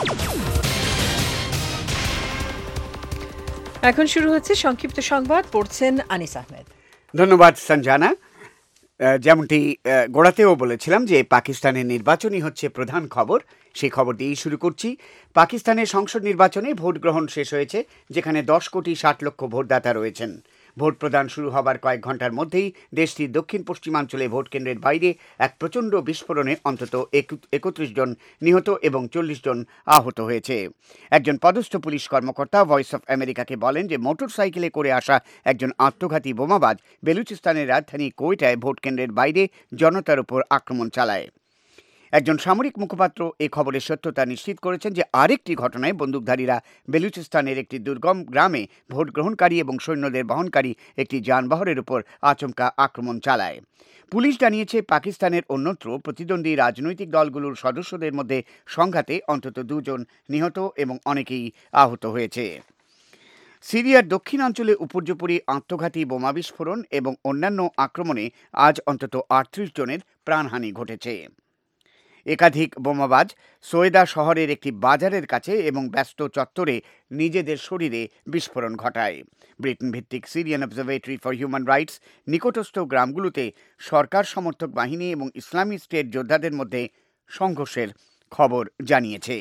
এখন শুরু হচ্ছে সংক্ষিপ্ত সংবাদ, পড়ছেন আনিস আহমেদ। ধন্যবাদ সঞ্জানা। যেমনটি গোড়াতেও বলেছিলাম যে পাকিস্তানের নির্বাচনই হচ্ছে প্রধান খবর, সেই খবর দিয়েই শুরু করছি। পাকিস্তানের সংসদ নির্বাচনে ভোট গ্রহণ শেষ হয়েছে, যেখানে 10,60,00,000 ভোটদাতা রয়েছেন। ভোট প্রদান শুরু হবার কয়েক ঘন্টার মধ্যেই দেশটির দক্ষিণ পশ্চিমাঞ্চলে ভোট কেন্দ্রের বাইরে এক প্রচণ্ড বিস্ফোরণে অন্তত 31 জন নিহত এবং 40 জন আহত হয়েছে। একজন পদস্থ পুলিশ কর্মকর্তা ভয়েস অফ আমেরিকাকে বলেন যে মোটর সাইকেলে করে আসা একজন আত্মঘাতী বোমাবাজ বেলুচিস্তানের রাজধানী কোয়েটায় ভোট কেন্দ্রের বাইরে জনতার উপর আক্রমণ চালায়। একজন সামরিক মুখপাত্র এই খবরের সত্যতা নিশ্চিত করেছেন যে আরেকটি ঘটনায় বন্দুকধারীরা বেলুচিস্তানের একটি দুর্গম গ্রামে ভোট গ্রহণকারী এবং সৈন্যদের বহনকারী একটি যানবাহনের উপর আচমকা আক্রমণ চালায়। পুলিশ জানিয়েছে পাকিস্তানের অন্যত্র প্রতিদ্বন্দ্বী রাজনৈতিক দলগুলোর সদস্যদের মধ্যে সংঘাতে অন্তত 2 জন নিহত এবং অনেকেই আহত হয়েছে। সিরিয়ার দক্ষিণাঞ্চলে উপর্যুপরি আত্মঘাতী বোমা বিস্ফোরণ এবং অন্যান্য আক্রমণে আজ অন্তত 38 জনের প্রাণহানি ঘটেছে। একাধিক বোমাবাজ সোয়েদা শহরের একটি বাজারের কাছে এবং ব্যস্ত চত্বরে নিজেদের শরীরে বিস্ফোরণ ঘটায়। ব্রিটেন ভিত্তিক Syrian Observatory for Human Rights নিকটস্থ গ্রামগুলোতে সরকার সমর্থক বাহিনী এবং ইসলামী স্টেট যোদ্ধাদের মধ্যে সংঘর্ষের খবর জানিয়েছে।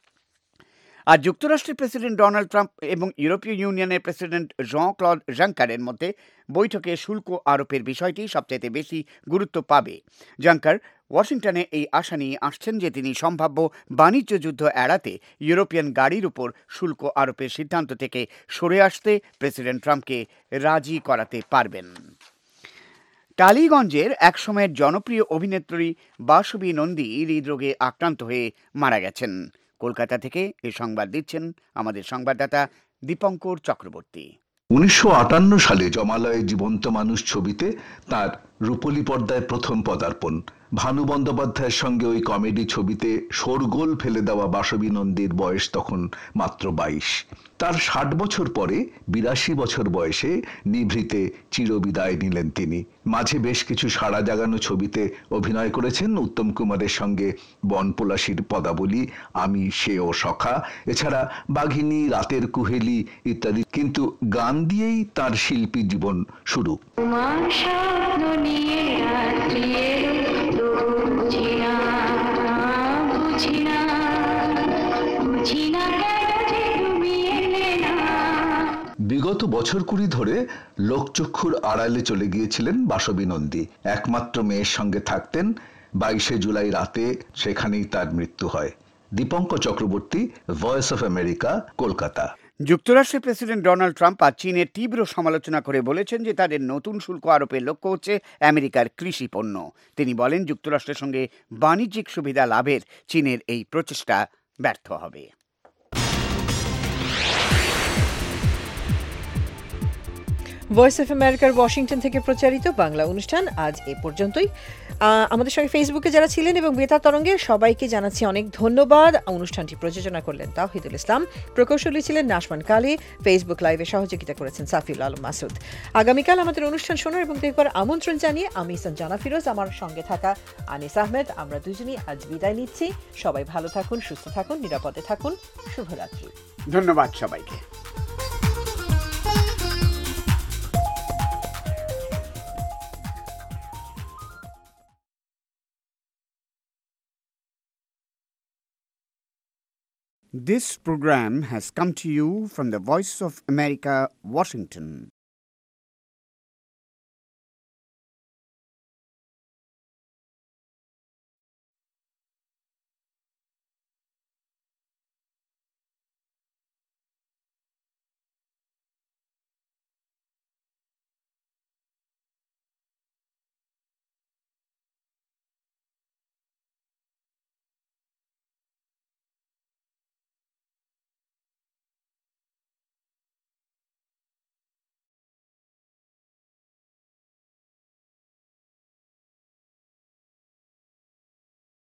আর যুক্তরাষ্ট্রের প্রেসিডেন্ট ডোনাল্ড ট্রাম্প এবং ইউরোপীয় ইউনিয়নের প্রেসিডেন্ট জন-ক্লদ জাঙ্কারের মধ্যে বৈঠকে শুল্ক আরোপের বিষয়টি সবচাইতে বেশি গুরুত্ব পাবে। জাঙ্কার ওয়াশিংটনে এই আশা নিয়ে আসছেন যে তিনি সম্ভাব্য বাণিজ্য যুদ্ধ এড়াতে ইউরোপিয়ান গাড়ির উপর শুল্ক আরোপের সিদ্ধান্ত থেকে সরে আসতে প্রেসিডেন্ট ট্রাম্পকে রাজি করাতে পারবেন। টালিগঞ্জের একসময়ের জনপ্রিয় অভিনেত্রী বাসবী নন্দী হৃদরোগে আক্রান্ত হয়ে মারা গেছেন। কলকাতা থেকে এই সংবাদ দিচ্ছেন আমাদের সংবাদদাতা দীপঙ্কর চক্রবর্তী। 1958 সালে জমালয়ে জীবন্ত মানুষ ছবিতে তার রূপলী পর্দায় প্রথম পদার্পণ। ভানু বন্দ্যোপাধ্যায়ের সঙ্গে ওই কমেডি ছবিতে শোরগোল ফেলে দেওয়া বাসবী নন্দীর বয়স তখন মাত্র 22। তার 60 বছর পরে 82 বছর বয়সে নিভৃতে চিরবিদায় নিলেন তিনি। মাঝে বেশ কিছু সাড়া জাগানো ছবিতে অভিনয় করেছেন উত্তম কুমারের সঙ্গে বনপলাশীর পদাবলী, আমি সে ও সখা, এছাড়া বাঘিনী, রাতের কুহেলি ইত্যাদি। কিন্তু গান দিয়েই তার শিল্পী জীবন শুরু। বিগত বছর 20 ধরে লোকচক্ষুর আড়ালে চলে গিয়েছিলেন বাসবী নন্দী। একমাত্র মেয়ের সঙ্গে থাকতেন। 22শে জুলাই রাতে সেখানেই তার মৃত্যু হয়। Dipankar Chakraborty, Voice of America, Kolkata. যুক্তরাষ্ট্রের প্রেসিডেন্ট ডোনাল্ড ট্রাম্প আজ চীনের তীব্র সমালোচনা করে বলেছেন যে তাদের নতুন শুল্ক আরোপের লক্ষ্য হচ্ছে আমেরিকার কৃষি পণ্য। তিনি বলেন যুক্তরাষ্ট্রের সঙ্গে বাণিজ্যিক সুবিধা লাভের চীনের এই প্রচেষ্টা ব্যর্থ হবে। ভয়েস অফ আমেরিকার ওয়াশিংটন থেকে প্রচারিত বাংলা অনুষ্ঠান আজ এ পর্যন্তই। আমাদের সঙ্গে ফেসবুকে যারা ছিলেন এবং বেতার তরঙ্গে সবাইকে জানাচ্ছি অনেক ধন্যবাদ। অনুষ্ঠানটি প্রযোজনা করলেন তাওহিদুল ইসলাম, প্রকৌশলী ছিলেন নাশমান কালী, ফেসবুক লাইভে সহযোগিতা করেছেন সাফিউল আলম মাসুদ। আগামীকাল আমাদের অনুষ্ঠান শোনার এবং দেখবার আমন্ত্রণ জানিয়ে আমি সঞ্জানা ফিরোজ, আমার সঙ্গে থাকা আনিস আহমেদ, আমরা দুজনই আজ বিদায় নিচ্ছি। সবাই ভালো থাকুন, সুস্থ থাকুন, নিরাপদে থাকুন। শুভরাত্রি। ধন্যবাদ সবাইকে। This program has come to you from the Voice of America, Washington.